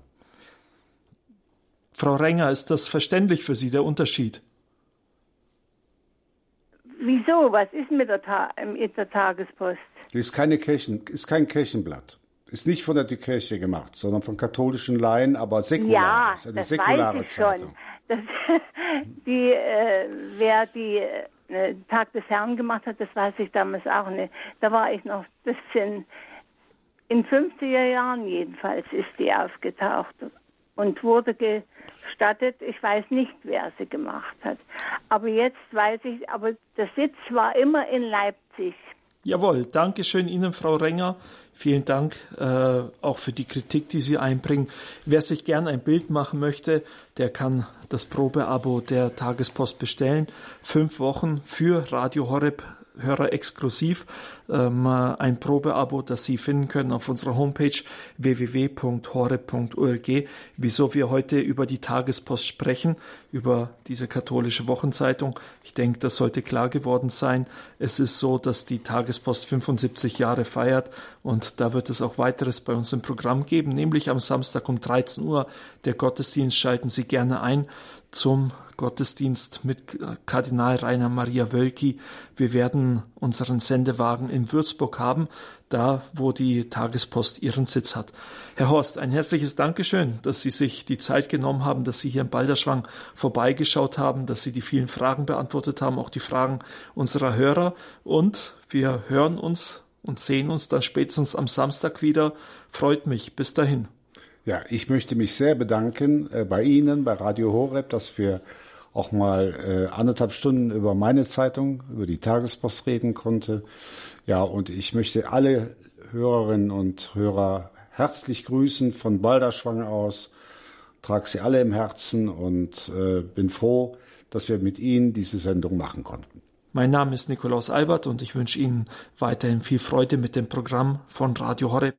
Frau Renger, ist das verständlich für Sie, der Unterschied? Wieso? Was ist mit der, Ta- mit der Tagespost? Die ist, keine Kirchen, ist kein Kirchenblatt. Ist nicht von der Kirche gemacht, sondern von katholischen Laien, aber säkular. Ja, ist eine das säkulare weiß ich Zeitung. schon. Das, die, äh, wer die äh, Tag des Herrn gemacht hat, das weiß ich damals auch nicht. Da war ich noch ein bisschen... In fünfziger Jahren jedenfalls ist die aufgetaucht und wurde gestattet. Ich weiß nicht, wer sie gemacht hat. Aber jetzt weiß ich, aber der Sitz war immer in Leipzig. Jawohl, danke schön Ihnen, Frau Renger. Vielen Dank äh, auch für die Kritik, die Sie einbringen. Wer sich gern ein Bild machen möchte, der kann das Probeabo der Tagespost bestellen. Fünf Wochen für Radio Horeb Hörer exklusiv, ähm, ein Probeabo, das Sie finden können auf unserer Homepage w w w punkt horeb punkt org. Wieso wir heute über die Tagespost sprechen, über diese katholische Wochenzeitung. Ich denke, das sollte klar geworden sein. Es ist so, dass die Tagespost fünfundsiebzig Jahre feiert und da wird es auch weiteres bei uns im Programm geben, nämlich am Samstag um dreizehn Uhr der Gottesdienst. Schalten Sie gerne ein zum Gottesdienst mit Kardinal Rainer Maria Wölki. Wir werden unseren Sendewagen in Würzburg haben, da wo die Tagespost ihren Sitz hat. Herr Horst, ein herzliches Dankeschön, dass Sie sich die Zeit genommen haben, dass Sie hier in Balderschwang vorbeigeschaut haben, dass Sie die vielen Fragen beantwortet haben, auch die Fragen unserer Hörer. Und wir hören uns und sehen uns dann spätestens am Samstag wieder. Freut mich. Bis dahin. Ja, ich möchte mich sehr bedanken äh, bei Ihnen, bei Radio Horeb, dass wir auch mal äh, anderthalb Stunden über meine Zeitung, über die Tagespost reden konnte. Ja, und ich möchte alle Hörerinnen und Hörer herzlich grüßen von Balderschwang aus, trage sie alle im Herzen und äh, bin froh, dass wir mit Ihnen diese Sendung machen konnten. Mein Name ist Nikolaus Albert und ich wünsche Ihnen weiterhin viel Freude mit dem Programm von Radio Horeb.